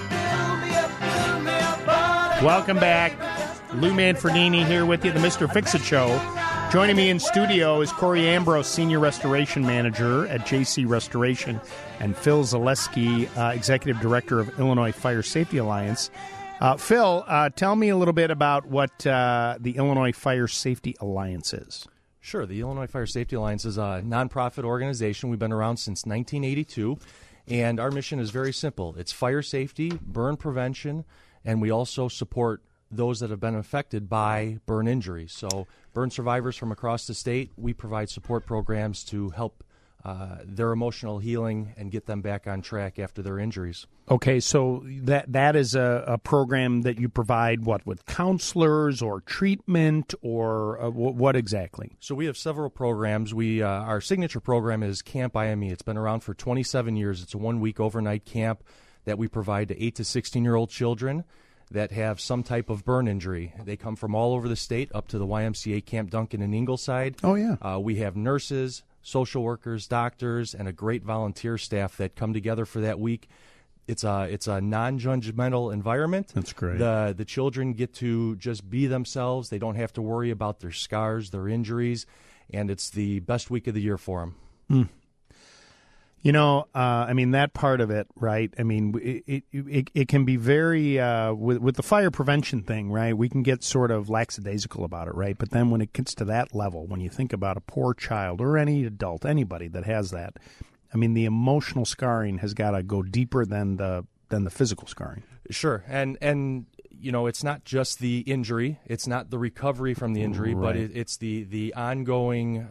Welcome back. Lou Manfredini here with you, the Mr. Fix-It Show. Joining me in studio is Corey Ambrose, Senior Restoration Manager at JC Restoration, and Phil Zaleski, Executive Director of Illinois Fire Safety Alliance. Phil, tell me a little bit about what the Illinois Fire Safety Alliance is. Sure. The Illinois Fire Safety Alliance is a nonprofit organization. We've been around since 1982, and our mission is very simple. It's fire safety, burn prevention, and we also support those that have been affected by burn injuries. So burn survivors from across the state, we provide support programs to help their emotional healing and get them back on track after their injuries. Okay, so that is a program that you provide, what, with counselors or treatment or what exactly? So we have several programs. Our signature program is Camp IME. It's been around for 27 years. It's a 1-week overnight camp that we provide to 8 to 16-year-old children that have some type of burn injury. They come from all over the state up to the YMCA Camp Duncan in Ingleside. Oh, yeah. We have nurses, social workers, doctors, and a great volunteer staff that come together for that week. It's a non-judgmental environment. That's great. The children get to just be themselves. They don't have to worry about their scars, their injuries, and it's the best week of the year for them. Mm. You know, I mean, that part of it, right? I mean, it can be very, with the fire prevention thing, right? We can get sort of lackadaisical about it, right? But then when it gets to that level, when you think about a poor child or any adult, anybody that has that, I mean, the emotional scarring has got to go deeper than the physical scarring. Sure. And you know, it's not just the injury. It's not the recovery from the injury, right. but it's the ongoing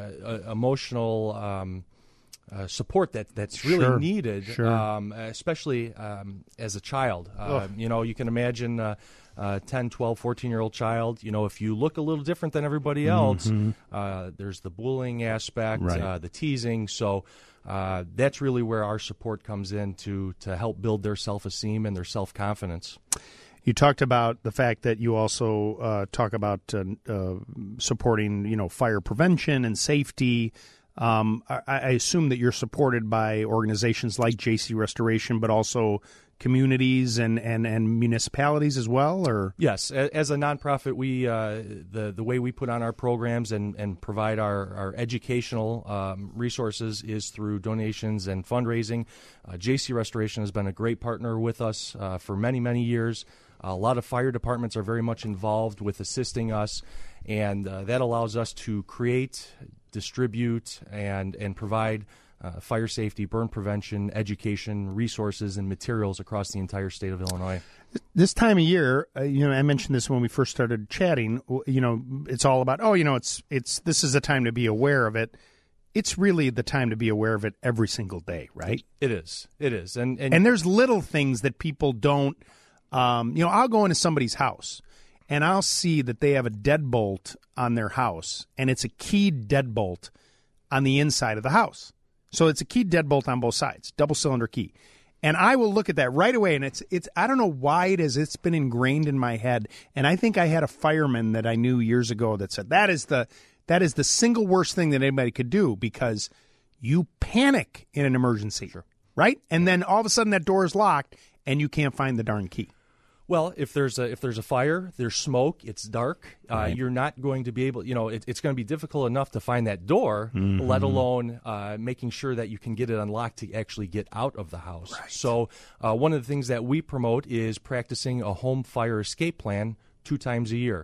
emotional support that's really needed, especially as a child. You know, you can imagine 10, 12, 14-year-old child, you know, if you look a little different than everybody else, there's the bullying aspect, right. The teasing. So that's really where our support comes in to help build their self-esteem and their self-confidence. You talked about the fact that you also talk about supporting, you know, fire prevention and safety. I assume that you're supported by organizations like JC Restoration, but also communities and municipalities as well, or? Yes, as a nonprofit, we the way we put on our programs and provide our educational resources is through donations and fundraising. JC Restoration has been a great partner with us for many, many years. A lot of fire departments are very much involved with assisting us, and that allows us to create, distribute, and provide fire safety, burn prevention, education, resources, and materials across the entire state of Illinois. This time of year, you know, I mentioned this when we first started chatting, you know, it's all about, this is a time to be aware of it. It's really the time to be aware of it every single day, right? It is. And there's little things that people don't, I'll go into somebody's house and I'll see that they have a deadbolt on their house, and it's a keyed deadbolt on the inside of the house. So it's a keyed deadbolt on both sides, double cylinder key. And I will look at that right away, and it's I don't know why it is. It's been ingrained in my head. And I think I had a fireman that I knew years ago that said that is the single worst thing that anybody could do, because you panic in an emergency, right? And then all of a sudden that door is locked and you can't find the darn key. Well, if there's a fire, there's smoke, it's dark, Right. You're not going to be able, it's going to be difficult enough to find that door, let alone making sure that you can get it unlocked to actually get out of the house. Right. So one of the things that we promote is practicing a home fire escape plan 2 times a year.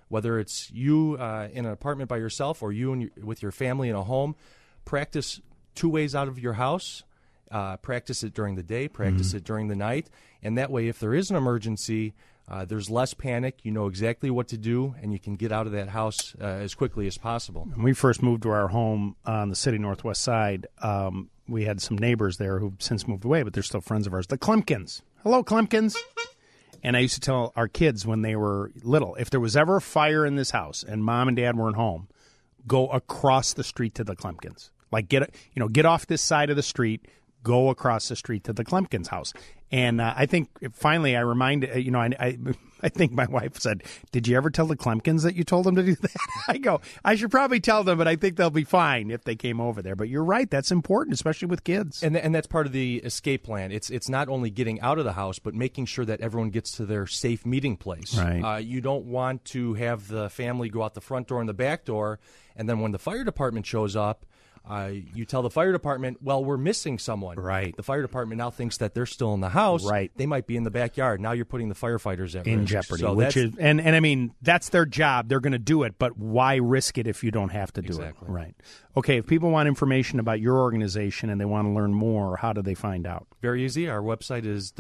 whether it's you in an apartment by yourself or you with your family in a home. Practice 2 ways out of your house. Practice it during the day, practice it during the night, and that way, if there is an emergency, there's less panic. You know exactly what to do, and you can get out of that house as quickly as possible. When we first moved to our home on the city northwest side, we had some neighbors there who've since moved away, but they're still friends of ours. The Klimkins. Hello, Klimkins. And I used to tell our kids when they were little, if there was ever a fire in this house and Mom and Dad weren't home, go across the street to the Klimkins. Like get off this side of the street, go across the street to the Klimkins' house. And I think finally I reminded, I think my wife said, did you ever tell the Klimkins that you told them to do that? I go, I should probably tell them, but I think they'll be fine if they came over there. But you're right, that's important, especially with kids. And that's part of the escape plan. It's not only getting out of the house, but making sure that everyone gets to their safe meeting place. Right. You don't want to have the family go out the front door and the back door, and then when the fire department shows up, you tell the fire department, well, we're missing someone. Right. The fire department now thinks that they're still in the house. Right. They might be in the backyard. Now you're putting the firefighters in risk. jeopardy. So which is, and I mean, that's their job. They're going to do it, but why risk it if you don't have to do Exactly. it? Right. Okay, if people want information about your organization and they want to learn more, how do they find out? Very easy. Our website is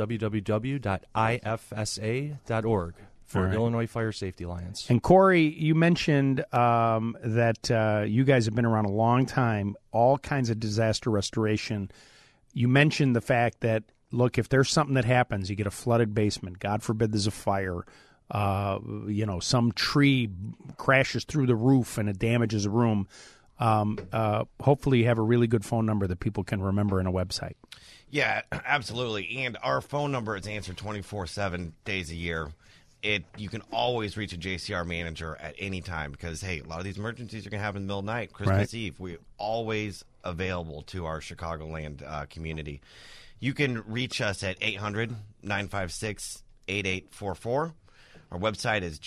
www.ifsa.org. For Right. Illinois Fire Safety Alliance. And Corey, you mentioned that you guys have been around a long time, all kinds of disaster restoration. You mentioned the fact that, look, if there's something that happens, you get a flooded basement, God forbid there's a fire, some tree crashes through the roof and it damages a room, hopefully you have a really good phone number that people can remember and a website. Yeah, absolutely. And our phone number is answered 24/7 days a year. You can always reach a JCR manager at any time because, hey, a lot of these emergencies are going to happen in the middle of the night, Christmas Eve. We're always available to our Chicagoland community. You can reach us at 800-956-8844. Our website is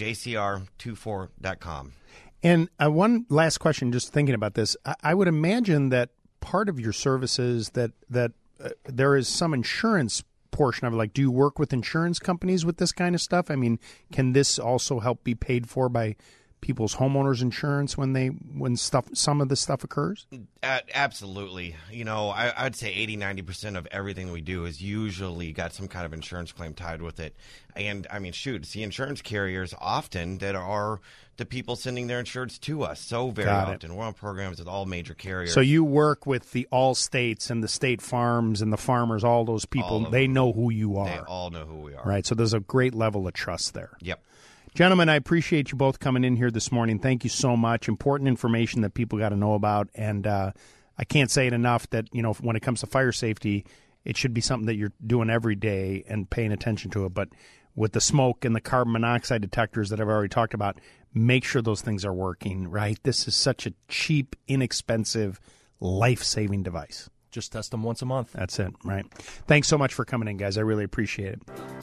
jcr24.com. And one last question, just thinking about this. I would imagine that part of your services that there is some insurance portion of it. Like, do you work with insurance companies with this kind of stuff? I mean, can this also help be paid for by people's homeowners insurance when some of this stuff occurs? Absolutely. I'd say 80-90% of everything we do is usually got some kind of insurance claim tied with it. And I mean, shoot, it's the insurance carriers often that are the people sending their insurance to us so very often. We're on programs with all major carriers. So you work with the Allstates and the State Farms and the farmers, all those people. They know who you are. They all know who we are. Right. So there's a great level of trust there. Yep. Gentlemen, I appreciate you both coming in here this morning. Thank you so much. Important information that people got to know about. And I can't say it enough that, when it comes to fire safety, it should be something that you're doing every day and paying attention to it. But with the smoke and the carbon monoxide detectors that I've already talked about, make sure those things are working, right? This is such a cheap, inexpensive, life-saving device. Just test them once a month. That's it, right? Thanks so much for coming in, guys. I really appreciate it.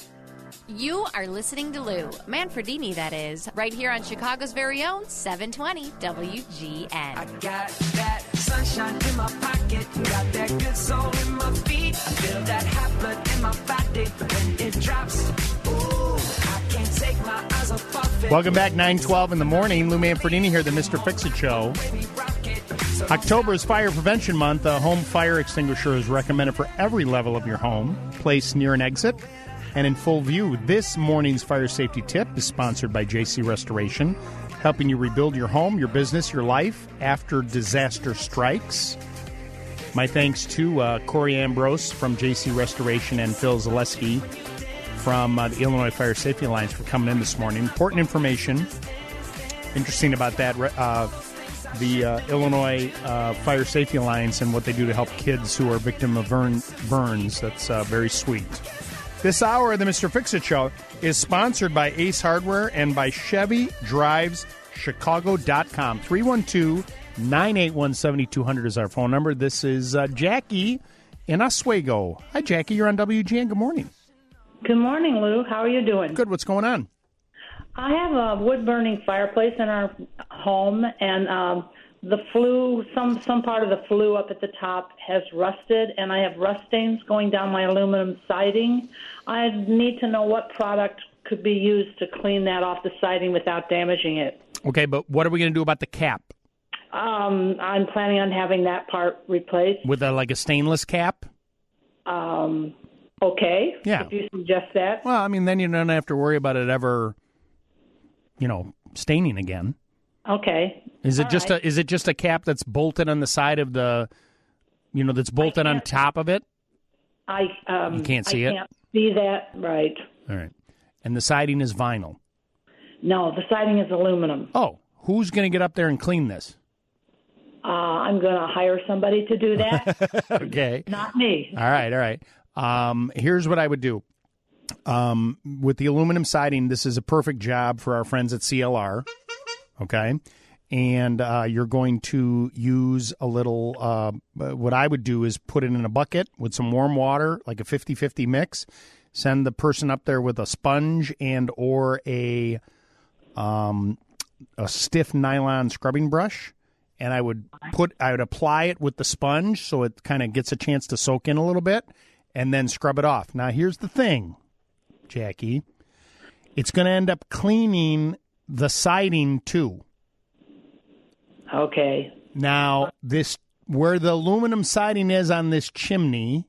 You are listening to Lou Manfredini, that is, right here on Chicago's very own 720 WGN. I got that sunshine in my pocket, got that good soul in my feet. I feel that hot blood in my body when it drops. Ooh, I can't take my eyes off it. Welcome back, 9:12 in the morning. Lou Manfredini here, the Mr. Fix-It Show. October is Fire Prevention Month. A home fire extinguisher is recommended for every level of your home, placed near an exit and in full view. This morning's fire safety tip is sponsored by JC Restoration, helping you rebuild your home, your business, your life after disaster strikes. My thanks to Corey Ambrose from JC Restoration and Phil Zaleski from the Illinois Fire Safety Alliance for coming in this morning. Important information. Interesting about that, the Illinois Fire Safety Alliance and what they do to help kids who are victim of burns. That's very sweet. This hour of the Mr. Fix-It Show is sponsored by Ace Hardware and by Chevy Drives Chicago.com. 312-981-7200 is our phone number. This is Jackie in Oswego. Hi, Jackie. You're on WGN. Good morning. Good morning, Lou. How are you doing? Good. What's going on? I have a wood-burning fireplace in our home, and the flue, some part of the flue up at the top has rusted, and I have rust stains going down my aluminum siding. I need to know what product could be used to clean that off the siding without damaging it. Okay, but what are we going to do about the cap? I'm planning on having that part replaced. With like a stainless cap? Okay. Yeah. If you suggest that. Well, I mean, then you don't have to worry about it ever, staining again. Okay. Is it just a cap that's bolted on the side of the, that's bolted on top of it? You can't see it? I can't see that, right. All right. And the siding is vinyl? No, the siding is aluminum. Oh, who's going to get up there and clean this? I'm going to hire somebody to do that. Okay. Not me. All right. Here's what I would do. With the aluminum siding, this is a perfect job for our friends at CLR. Okay. And you're going to use a little, what I would do is put it in a bucket with some warm water, like a 50-50 mix. Send the person up there with a sponge and or a stiff nylon scrubbing brush. And I would apply it with the sponge so it kind of gets a chance to soak in a little bit and then scrub it off. Now, here's the thing, Jackie. It's going to end up cleaning the siding, too. Okay. Now, where the aluminum siding is on this chimney,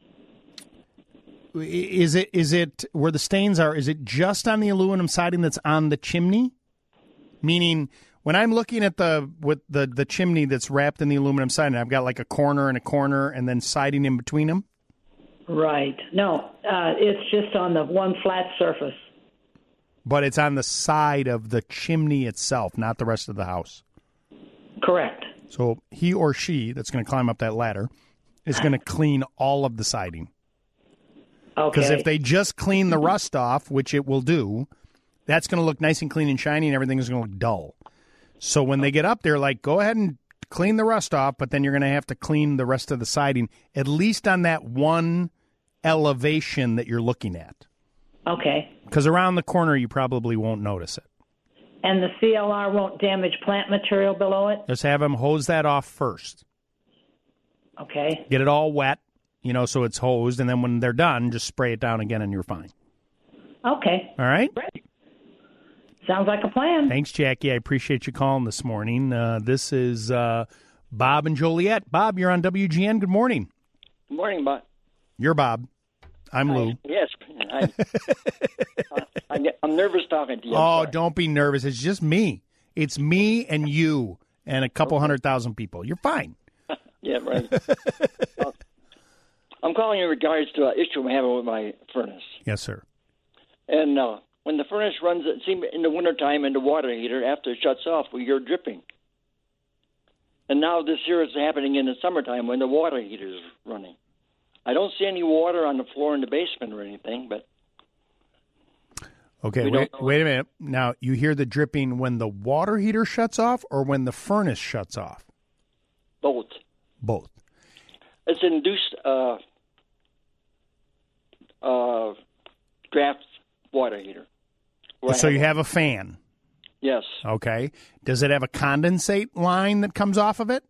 is it where the stains are, is it just on the aluminum siding that's on the chimney? Meaning, when I'm looking at the chimney that's wrapped in the aluminum siding, I've got like a corner and then siding in between them? Right. No, it's just on the one flat surface. But it's on the side of the chimney itself, not the rest of the house. Correct. So he or she that's going to climb up that ladder is going to clean all of the siding. Okay. Because if they just clean the rust off, which it will do, that's going to look nice and clean and shiny, and everything is going to look dull. So when they get up there, go ahead and clean the rust off, but then you're going to have to clean the rest of the siding, at least on that one elevation that you're looking at. Okay. Because around the corner, you probably won't notice it. And the CLR won't damage plant material below it? Just have them hose that off first. Okay. Get it all wet, so it's hosed, and then when they're done, just spray it down again and you're fine. Okay. All right? Great. Sounds like a plan. Thanks, Jackie. I appreciate you calling this morning. This is Bob and Joliet. Bob, you're on WGN. Good morning. Good morning, Bob. You're Bob. I'm Lou. Yes. I'm nervous talking to you. Oh, don't be nervous. It's just me. It's me and you and a couple 100,000 people. You're fine. Yeah, right. I'm calling in regards to an issue I'm having with my furnace. Yes, sir. And when the furnace runs, it seems in the wintertime, in the water heater, after it shuts off, we hear dripping. And now this here is happening in the summertime when the water heater is running. I don't see any water on the floor in the basement or anything, but... Okay, wait a minute. Now, you hear the dripping when the water heater shuts off or when the furnace shuts off? Both. Both. It's induced draft water heater. So you have a fan? Yes. Okay. Does it have a condensate line that comes off of it?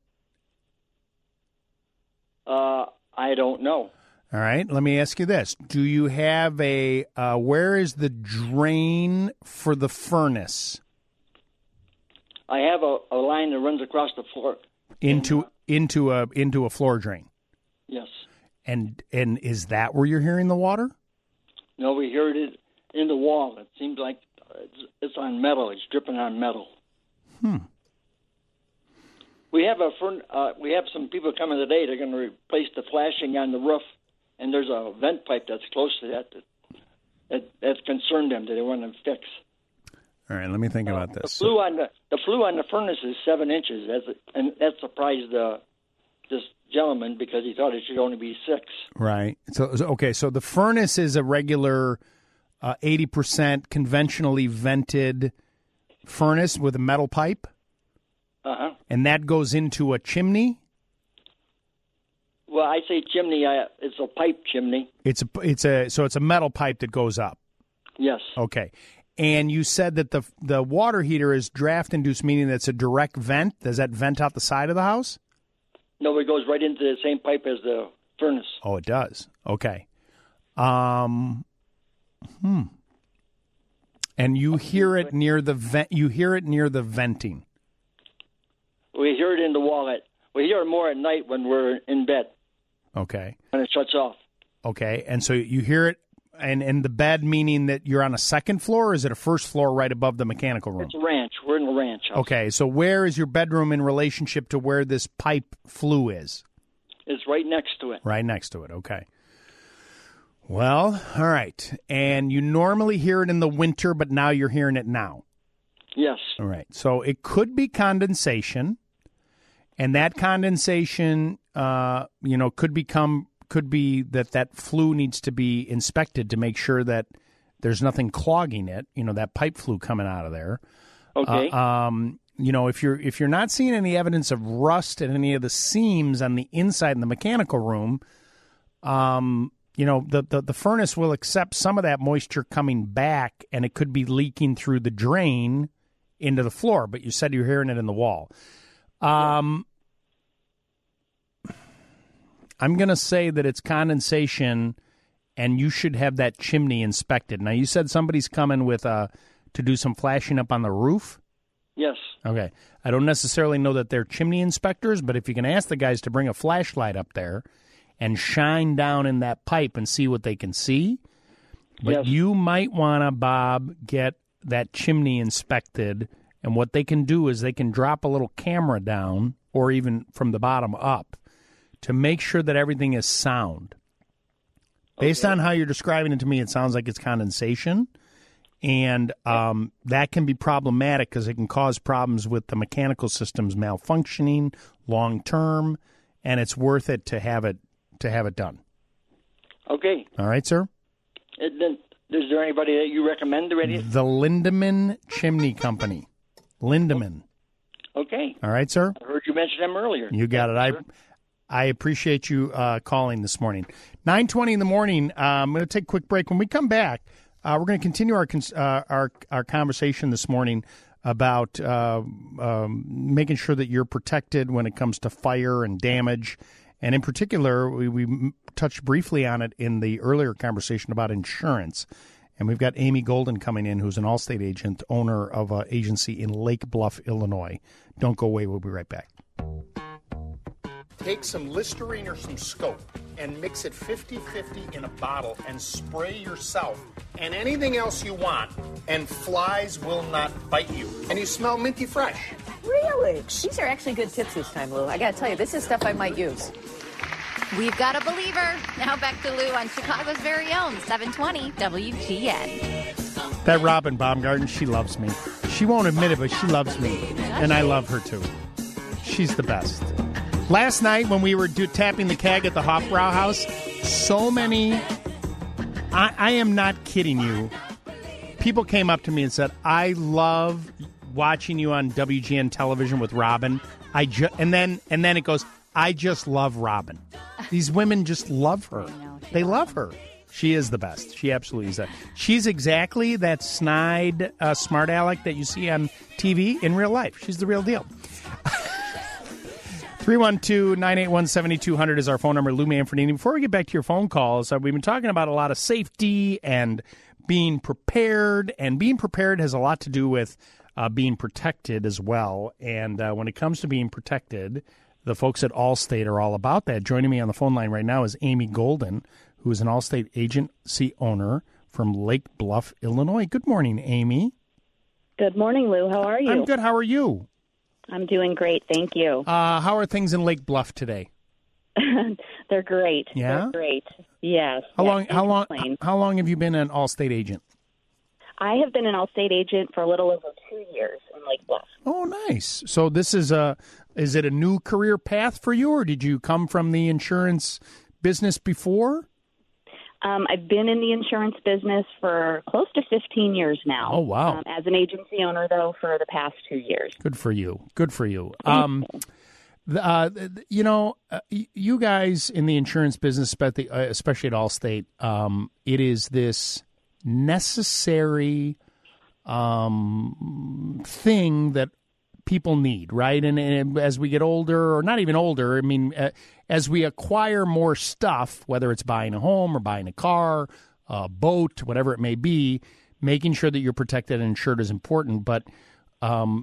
I don't know. All right. Let me ask you this. Do you have where is the drain for the furnace? I have a line that runs across the floor. Into a floor drain? Yes. And is that where you're hearing the water? No, we heard it in the wall. It seems like it's on metal. It's dripping on metal. We have we have some people coming today. They're going to replace the flashing on the roof, and there's a vent pipe that's close to that's concerned them that they want to fix. All right, let me think about this. The flue on the furnace is 7 inches, and that surprised this gentleman because he thought it should only be 6. Right. So the furnace is a regular 80% conventionally vented furnace with a metal pipe. Uh-huh. And that goes into a chimney? Well, I say chimney. It's a pipe chimney. It's a metal pipe that goes up. Yes. Okay. And you said that the water heater is draft induced, meaning that's a direct vent. Does that vent out the side of the house? No, it goes right into the same pipe as the furnace. Oh, it does. Okay. And you hear it near the vent. You hear it near the venting. We hear it in the wall. We hear it more at night when we're in bed. Okay. When it shuts off. Okay, and so you hear it, and the bed meaning that you're on a second floor, or is it a first floor right above the mechanical room? It's a ranch. We're in a ranch house. Okay, so where is your bedroom in relationship to where this pipe flue is? It's right next to it. Right next to it, okay. Well, all right. And you normally hear it in the winter, but now you're hearing it now. Yes. All right. So it could be condensation, and that condensation, could be that flue needs to be inspected to make sure that there's nothing clogging it. That pipe flue coming out of there. Okay. If you're not seeing any evidence of rust at any of the seams on the inside in the mechanical room, the furnace will accept some of that moisture coming back, and it could be leaking through the drain into the floor. But you said you're hearing it in the wall. I'm going to say that it's condensation, and you should have that chimney inspected. Now, you said somebody's coming with to do some flashing up on the roof? Yes. Okay. I don't necessarily know that they're chimney inspectors, but if you can ask the guys to bring a flashlight up there and shine down in that pipe and see what they can see. But you might want to, Bob, get that chimney inspected, and what they can do is they can drop a little camera down, or even from the bottom up, to make sure that everything is sound. Based on how you're describing it to me, it sounds like it's condensation, and that can be problematic because it can cause problems with the mechanical systems malfunctioning long-term, and it's worth it to have it done. Okay. All right, sir? Then, is there anybody that you recommend already? The Lindemann Chimney Company. Lindemann. Okay. All right, sir? I heard you mention them earlier. You got it. I appreciate you calling this morning. 9:20 in the morning. I'm going to take a quick break. When we come back, we're going to continue our conversation this morning about making sure that you're protected when it comes to fire and damage. And in particular, we touched briefly on it in the earlier conversation about insurance. And we've got Amy Golden coming in, who's an Allstate agent, owner of an agency in Lake Bluff, Illinois. Don't go away. We'll be right back. Take some Listerine or some Scope and mix it 50-50 in a bottle and spray yourself and anything else you want, and flies will not bite you. And you smell minty fresh. Really? These are actually good tips this time, Lou. I got to tell you, this is stuff I might use. We've got a believer. Now back to Lou on Chicago's very own 720 WGN. That Robin Baumgarten, she loves me. She won't admit it, but she loves me. And I love her, too. She's the best. Last night when we were tapping the keg at the Hofbrau House, so many, I am not kidding you, people came up to me and said, I love watching you on WGN television with Robin. And then it goes, I just love Robin. These women just love her. They love her. She is the best. She absolutely is that. She's exactly that snide, smart aleck that you see on TV in real life. She's the real deal. 312-981-7200 is our phone number. Lou Manfredini. Before we get back to your phone calls, we've been talking about a lot of safety and being prepared. And being prepared has a lot to do with being protected as well. And when it comes to being protected, the folks at Allstate are all about that. Joining me on the phone line right now is Amy Golden, who is an Allstate agency owner from Lake Bluff, Illinois. Good morning, Amy. Good morning, Lou. How are you? I'm good. How are you? I'm doing great. Thank you. How are things in Lake Bluff today? They're great. Yeah? They're great. Yes. How long have you been an Allstate agent? I have been an Allstate agent for a little over 2 years in Lake Bluff. Oh, nice. So this is it a new career path for you, or did you come from the insurance business before? I've been in the insurance business for close to 15 years now. Oh, wow. As an agency owner, though, for the past 2 years. Good for you. Good for you. You guys in the insurance business, especially at Allstate, it is this necessary thing that people need, right? And as we get older, or not even older, I mean, as we acquire more stuff, whether it's buying a home or buying a car, a boat, whatever it may be, making sure that you're protected and insured is important, but and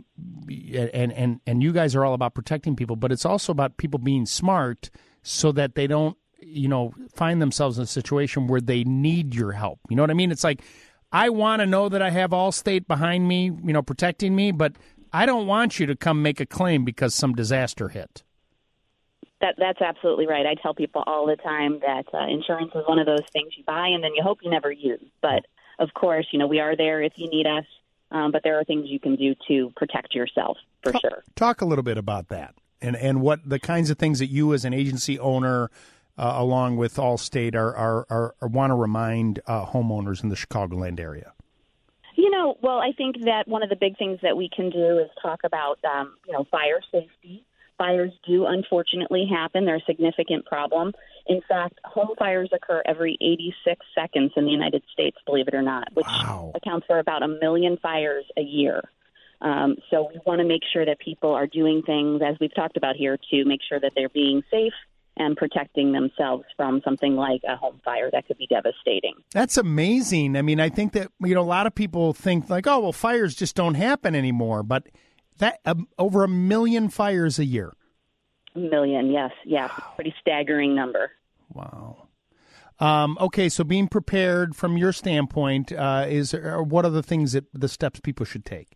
you guys are all about protecting people, but it's also about people being smart so that they don't, find themselves in a situation where they need your help. You know what I mean? It's like, I want to know that I have Allstate behind me, protecting me, but I don't want you to come make a claim because some disaster hit. That's absolutely right. I tell people all the time that insurance is one of those things you buy and then you hope you never use. But, of course, we are there if you need us. But there are things you can do to protect yourself, for sure. Talk a little bit about that and what the kinds of things that you as an agency owner, along with Allstate, are want to remind homeowners in the Chicagoland area. Well, I think that one of the big things that we can do is talk about, fire safety. Fires do unfortunately happen. They're a significant problem. In fact, home fires occur every 86 seconds in the United States, believe it or not, which accounts for about 1 million fires a year. So we want to make sure that people are doing things, as we've talked about here, to make sure that they're being safe and protecting themselves from something like a home fire that could be devastating. That's amazing. I mean, I think that, a lot of people think like, oh, well, fires just don't happen anymore. But that over 1 million fires a year. 1 million, yes. Yeah, pretty staggering number. Wow. Okay, so being prepared from your standpoint, what are the steps people should take?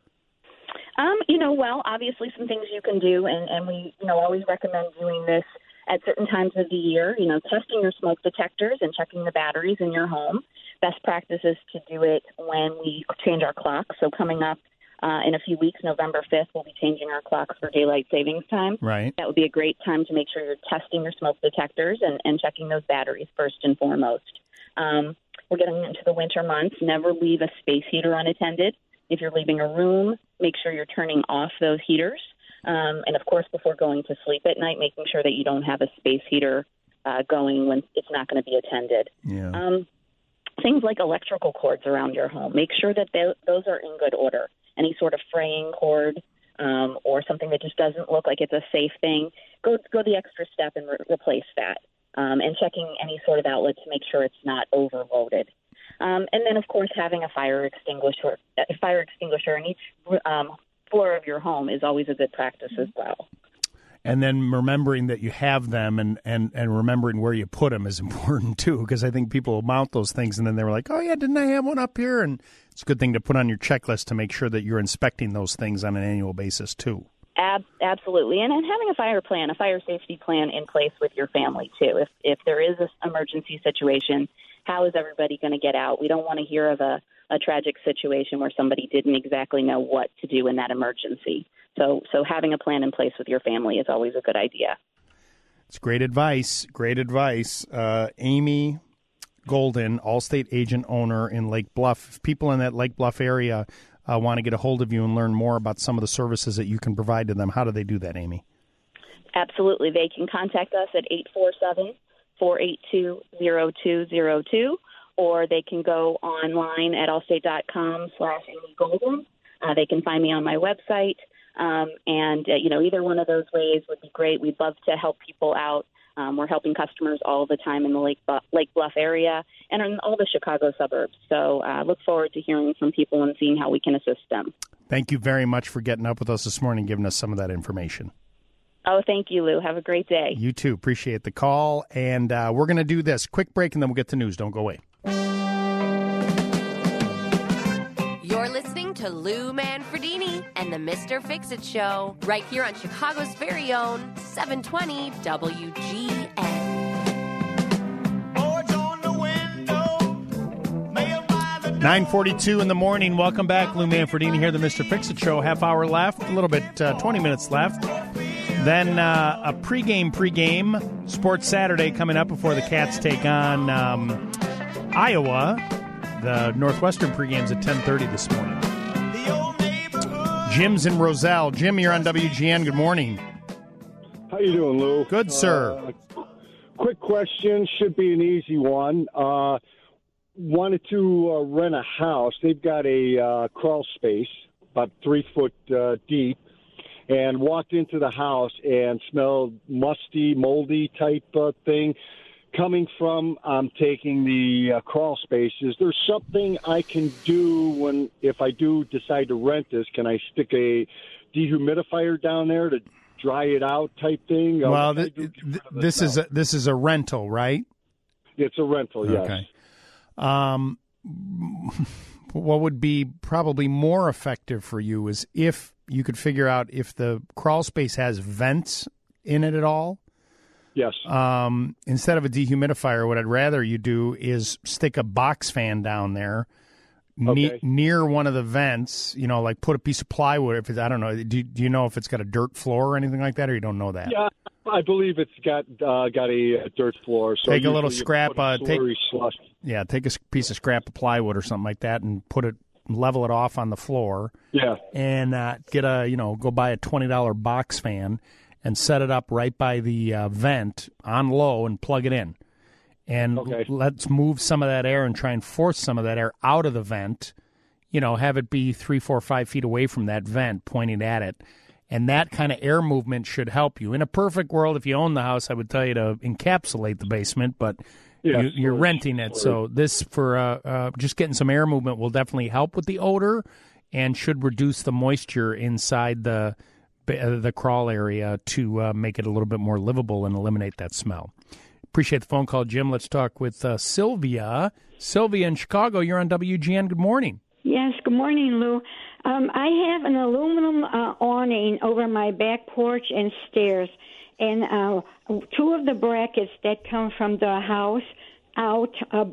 Well, obviously some things you can do, and we, always recommend doing this at certain times of the year, testing your smoke detectors and checking the batteries in your home. Best practice is to do it when we change our clocks. So coming up in a few weeks, November 5th, we'll be changing our clocks for daylight savings time. Right. That would be a great time to make sure you're testing your smoke detectors and checking those batteries first and foremost. We're getting into the winter months. Never leave a space heater unattended. If you're leaving a room, make sure you're turning off those heaters. And, of course, before going to sleep at night, making sure that you don't have a space heater going when it's not going to be attended. Yeah. Things like electrical cords around your home. Make sure that those are in good order. Any sort of fraying cord or something that just doesn't look like it's a safe thing, go the extra step and replace that. And checking any sort of outlet to make sure it's not overloaded. And then, of course, having a fire extinguisher in each floor of your home is always a good practice as well. And then remembering that you have them and remembering where you put them is important, too, because I think people will mount those things and then they were like, oh, yeah, didn't I have one up here? And it's a good thing to put on your checklist to make sure that you're inspecting those things on an annual basis, too. Absolutely. And having a fire safety plan in place with your family, too. If there is an emergency situation, how is everybody going to get out? We don't want to hear of a tragic situation where somebody didn't exactly know what to do in that emergency. So having a plan in place with your family is always a good idea. It's great advice. Great advice. Amy Golden, Allstate agent owner in Lake Bluff. If people in that Lake Bluff area want to get a hold of you and learn more about some of the services that you can provide to them, how do they do that, Amy? Absolutely. They can contact us at 847-482-0202, or they can go online at allstate.com/Amy Golden. They can find me on my website. Either one of those ways would be great. We'd love to help people out. We're helping customers all the time in the Lake Bluff area and in all the Chicago suburbs. So look forward to hearing from people and seeing how we can assist them. Thank you very much for getting up with us this morning and giving us some of that information. Oh, thank you, Lou. Have a great day. You too. Appreciate the call. And we're going to do this. Quick break, and then we'll get to news. Don't go away. You're listening to Lou Manfredini and the Mr. Fix-It Show right here on Chicago's very own 720 WGN. 9:42 in the morning. Welcome back. Lou Manfredini here, the Mr. Fix-It Show. Half hour left, a little bit, 20 minutes left. Then a pregame Sports Saturday coming up before the Cats take on Iowa. The Northwestern pregame's at 10:30 this morning. Jim's in Roselle. Jim, you're on WGN. Good morning. How you doing, Lou? Good, sir. Quick question, should be an easy one. Wanted to rent a house. They've got a crawl space about 3 foot deep, and walked into the house and smelled musty, moldy type thing. coming from, I'm taking the crawl space. Is there something I can do if I do decide to rent this? Can I stick a dehumidifier down there to dry it out type thing? Well, this is a rental, right? It's a rental, yes. Okay. What would be probably more effective for you is if you could figure out if the crawl space has vents in it at all. Yes. Instead of a dehumidifier, what I'd rather you do is stick a box fan down there near one of the vents, like put a piece of plywood. If it's, I don't know, do you know if it's got a dirt floor or anything like that, or you don't know that? Yeah, I believe it's got a dirt floor. So take a little scrap, take a piece of scrap of plywood or something like that and level it off on the floor. Yeah. And go buy a $20 box fan and set it up right by the vent on low and plug it in. And let's move some of that air and try and force some of that air out of the vent, have it be 3, 4, 5 feet away from that vent pointing at it. And that kind of air movement should help you. In a perfect world, if you own the house, I would tell you to encapsulate the basement, but you're renting it. So this, for just getting some air movement, will definitely help with the odor and should reduce the moisture inside the crawl area to make it a little bit more livable and eliminate that smell. Appreciate the phone call, Jim. Let's talk with Sylvia. Sylvia in Chicago, you're on WGN. Good morning. Yes, good morning, Lou. I have an aluminum awning over my back porch and stairs, and two of the brackets that come from the house out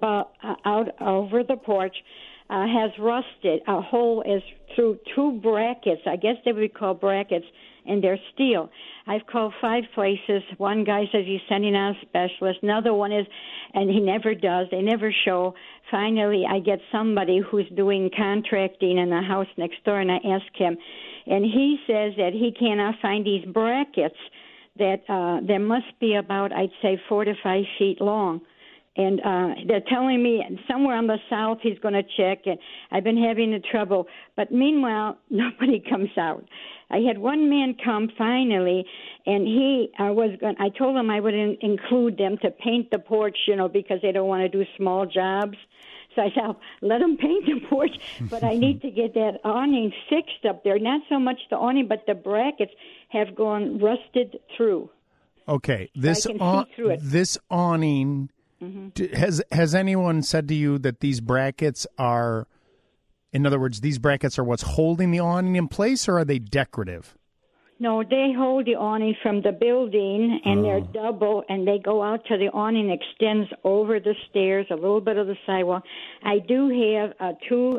over the porch has rusted. A hole is through two brackets. I guess they would call brackets, and they're steel. I've called 5 places. One guy says he's sending out a specialist. Another one is, and he never does. They never show. Finally, I get somebody who's doing contracting in the house next door, and I ask him, and he says that he cannot find these brackets, that there must be about, I'd say, 4 to 5 feet long. And they're telling me somewhere on the south he's going to check, and I've been having the trouble. But meanwhile, nobody comes out. I had one man come finally, and I told him I would include them to paint the porch, because they don't want to do small jobs. So I said, let them paint the porch, but I need to get that awning fixed up there. Not so much the awning, but the brackets have gone rusted through. Okay, this awning... Mm-hmm. Has anyone said to you that these brackets are, in other words, these brackets are what's holding the awning in place, or are they decorative? No, they hold the awning from the building, and they're double, and they go out to the awning extends over the stairs, a little bit of the sidewalk. I do have two.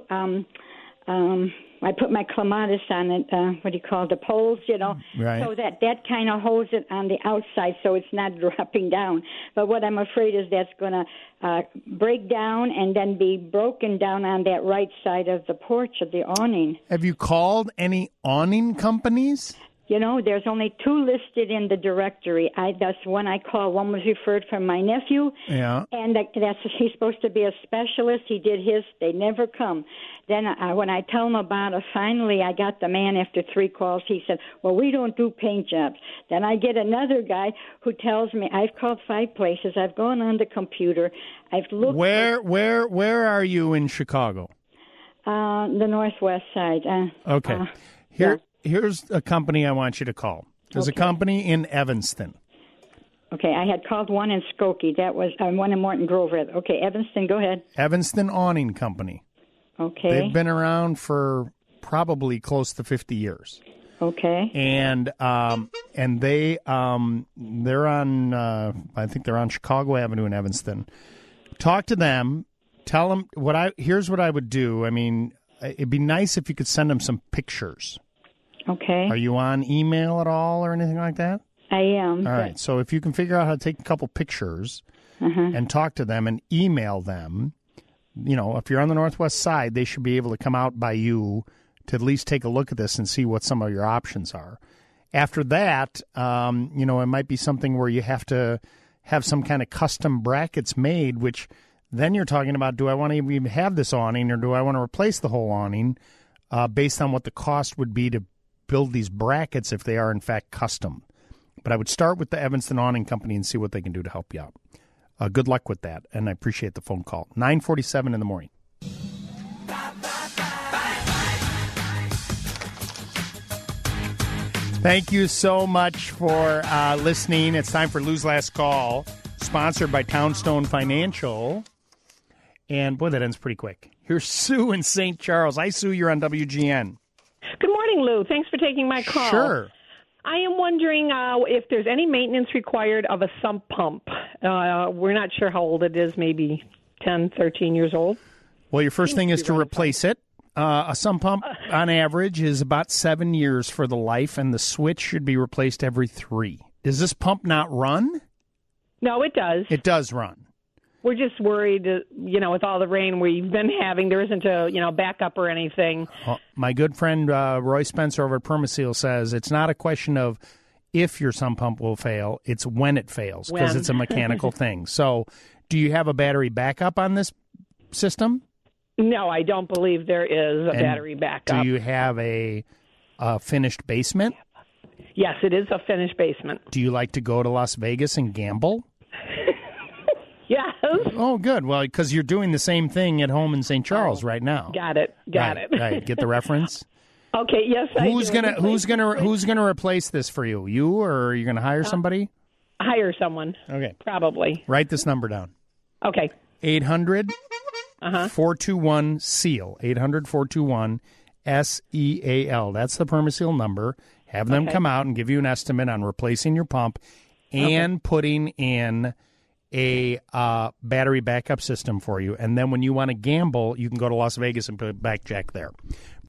I put my clematis on it, the poles, right. So that kind of holds it on the outside so it's not dropping down. But what I'm afraid is that's going to break down and then be broken down on that right side of the porch of the awning. Have you called any awning companies? There's only 2 listed in the directory. That's one I called. One was referred from my nephew. Yeah. And he's supposed to be a specialist. He did his. They never come. Then when I tell him about it, finally I got the man after 3 calls. He said, well, we don't do paint jobs. Then I get another guy who tells me, I've called 5 places. I've gone on the computer. I've looked. Where are you in Chicago? The northwest side. Okay. Here's a company I want you to call. There's a company in Evanston. Okay, I had called one in Skokie. That was one in Morton Grove. Okay, Evanston, go ahead. Evanston Awning Company. Okay. They've been around for probably close to 50 years. Okay. And they're on I think they're on Chicago Avenue in Evanston. Talk to them. Tell them here's what I would do. I mean, it'd be nice if you could send them some pictures. Okay. Are you on email at all or anything like that? I am. All right. So if you can figure out how to take a couple pictures and talk to them and email them, if you're on the northwest side, they should be able to come out by you to at least take a look at this and see what some of your options are. After that, it might be something where you have to have some kind of custom brackets made, which then you're talking about, do I want to even have this awning or do I want to replace the whole awning based on what the cost would be to build these brackets if they are in fact custom. But I would start with the Evanston Awning Company and see what they can do to help you out. good luck with that, and I appreciate the phone call. 9:47 in the morning. Thank you so much for listening. It's time for Lou's Last Call, sponsored by Townstone Financial. And, boy, that ends pretty quick. Here's Sue in St. Charles. Hi, Sue. You're on WGN. Good morning, Lou. Thanks for taking my call. Sure. I am wondering if there's any maintenance required of a sump pump. We're not sure how old it is, maybe 10, 13 years old. Well, your first thing is to replace it. A sump pump, on average, is about 7 years for the life, and the switch should be replaced every 3. Does this pump not run? No, it does. It does run. We're just worried, with all the rain we've been having, there isn't a, backup or anything. My good friend Roy Spencer over at Permaseal says it's not a question of if your sump pump will fail, it's when it fails, because it's a mechanical thing. So do you have a battery backup on this system? No, I don't believe there is a battery backup. Do you have a finished basement? Yes, it is a finished basement. Do you like to go to Las Vegas and gamble? Yes. Oh, good. Well, because you're doing the same thing at home in St. Charles right now. Got it. Right. Get the reference? Okay. Yes. Who's gonna replace this for you? You, or are you gonna hire somebody? Hire someone. Okay. Probably. Write this number down. Okay. 800-421-SEAL. 800-421-SEAL. That's the Permaseal number. Have them come out and give you an estimate on replacing your pump and putting in a battery backup system for you. And then when you want to gamble, you can go to Las Vegas and put blackjack there.